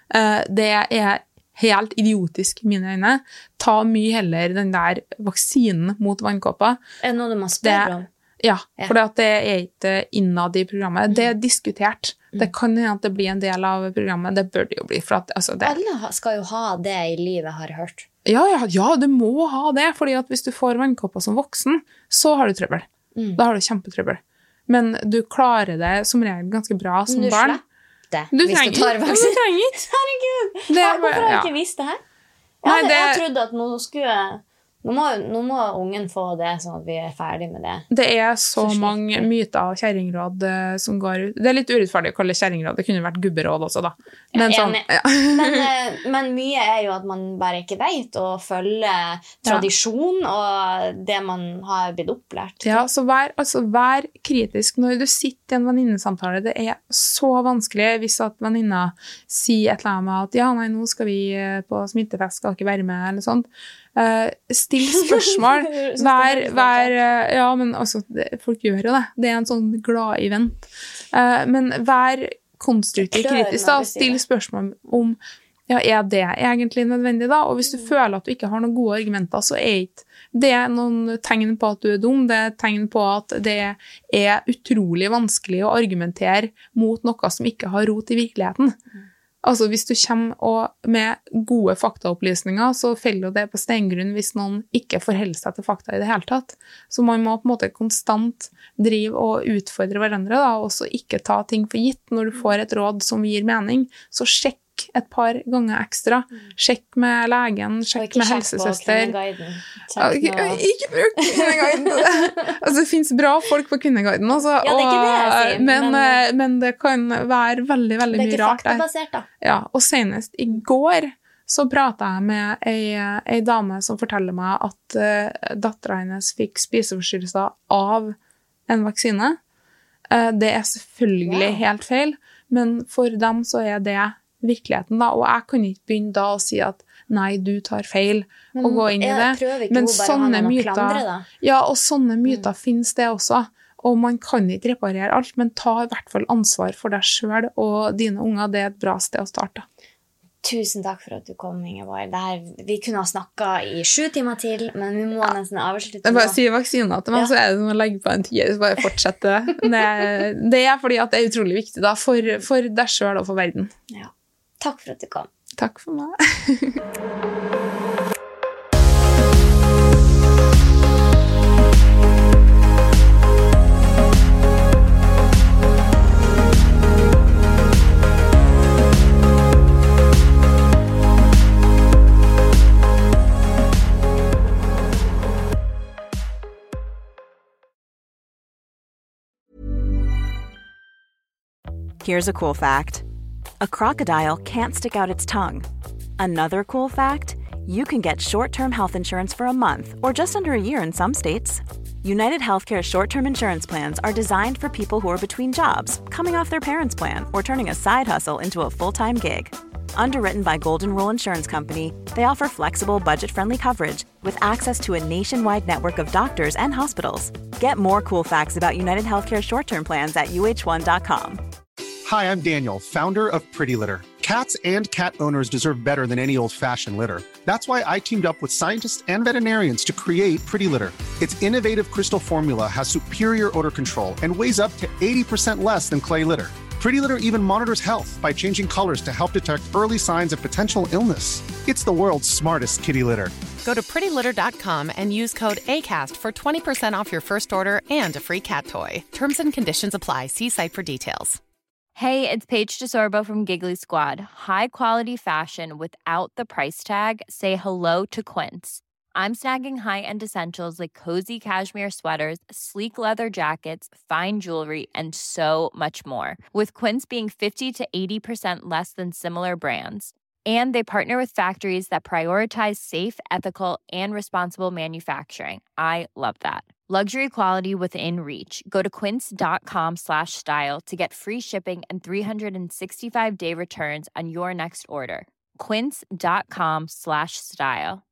Det er helt idiotisk i mine øyne. Ta mye heller den der vaksinen mot vannkåpa. Er det noe du må spørre om? Ja, ja. For det er ikke innad i programmet. Det er diskutert. Mm. Det kan hende at det blir en del av programmet. Det bør det jo bli. For at, altså, det... Alle skal jo ha det i livet, har jeg hørt. Ja, ja, ja, du må ha det. Fordi at hvis du får vannkåpa som voksen, så har du trøbbel. Mm. Da har du kjempetrøbbel. Men du klarer det som regel ganske bra som barn. Det, du hvis trenger, du tar vaksinen. Du trenger ikke. Herregud, det, hvorfor har jeg ja. ikke visst det her? Jeg, Nei, det... jeg trodde at nå skulle... Nå må, nå må ungen få det, sånn at vi er ferdig med det. Det er så, så mange myter og kjerringråd uh, som går ut. Det er litt urettferdig å kalle det kjerringråd. Det kunne vært gubberåd også, da. Men, ja, sånn, ja. men, uh, men mye er jo at man bare ikke vet å følge tradisjon ja. og det man har blitt opplært. Ja, så vær, altså, vær kritisk når du sitter i en venninnesamtale. Det er så vanskelig hvis at venninna sier et eller annet med at ja, nei, nå skal vi på smittefest, skal ikke være med, eller sånt. Uh, still spørsmål hver, hver, uh, ja, men altså, det, folk gjør jo det det er en sånn glad event uh, men vær konstruktiv kritisk da, og still spørsmål om ja, er det egentlig nødvendig da, og hvis du mm. føler at du ikke har noen gode argumenter, så er ikke det noen tegn på at du er dum, det er tegn på at det er utrolig vanskelig å argumentere mot noe som ikke har rot i virkeligheten. mm. Altså, hvis du kommer og med gode faktaopplysninger, så feller det på steingrunn hvis noen ikke forholder seg til fakta i det hele tatt. Så man må på en måte konstant drive og utfordre hverandre, da, og så ikke ta ting for gitt. Når du får et råd som gir mening, så sjekk et par ganger ekstra. Sjekk med legen, sjekk med helsesøster. Ikke, ikke bruk Kvinneguiden til det. Altså, det finnes bra folk på Kvinneguiden også, ja, det er ikke det jeg sier, og, men, men, men det kan være veldig, veldig mye rart. Det er ikke faktabasert, da. Ja, og senest i går så pratet jeg med ei, ei dame som forteller meg at uh, datteren hennes fikk spiseforstyrrelser av en vaksine. Uh, det er selvfølgelig wow. helt feil, men for dem så er det virkeligheten da, og jeg kan ikke begynne da å si at nei, du tar feil men, og gå inn i det. Men sånne myter, klandre, ja, og sånne myter mm. finnes det også, og man kan ikke reparere alt, men ta i hvert fall ansvar for deg selv og dine unger. Det er et bra sted å starte. Tusen takk for at du kom, Ingeborg. Det her, vi kunne ha snakket i sju timer til, men vi må ja. nesten avslutte. Jeg bare sier vaksiner til meg, ja. så er det som å legge på en tier, så bare fortsette. det, det er fordi at det er utrolig viktig da, for, for deg selv og for verden. Ja. Takk for at du kom. Takk for meg. Here's a cool fact. A crocodile can't stick out its tongue. Another cool fact, you can get short-term health insurance for a month or just under a year in some states. United Healthcare short-term insurance plans are designed for people who are between jobs, coming off their parents' plan, or turning a side hustle into a full-time gig. Underwritten by Golden Rule Insurance Company, they offer flexible, budget-friendly coverage with access to a nationwide network of doctors and hospitals. Get more cool facts about United Healthcare short-term plans at U H one dot com. Hi, I'm Daniel, founder of Pretty Litter. Cats and cat owners deserve better than any old-fashioned litter. That's why I teamed up with scientists and veterinarians to create Pretty Litter. Its innovative crystal formula has superior odor control and weighs up to eighty percent less than clay litter. Pretty Litter even monitors health by changing colors to help detect early signs of potential illness. It's the world's smartest kitty litter. Go to pretty litter dot com and use code ACAST for twenty percent off your first order and a free cat toy. Terms and conditions apply. See site for details. Hey, it's Paige DeSorbo from Giggly Squad. High quality fashion without the price tag. Say hello to Quince. I'm snagging high-end essentials like cozy cashmere sweaters, sleek leather jackets, fine jewelry, and so much more. With Quince being fifty to eighty percent less than similar brands. And they partner with factories that prioritize safe, ethical, and responsible manufacturing. I love that. Luxury quality within reach. Go to quince dot com slash style to get free shipping and three sixty-five day returns on your next order. quince.com slash style.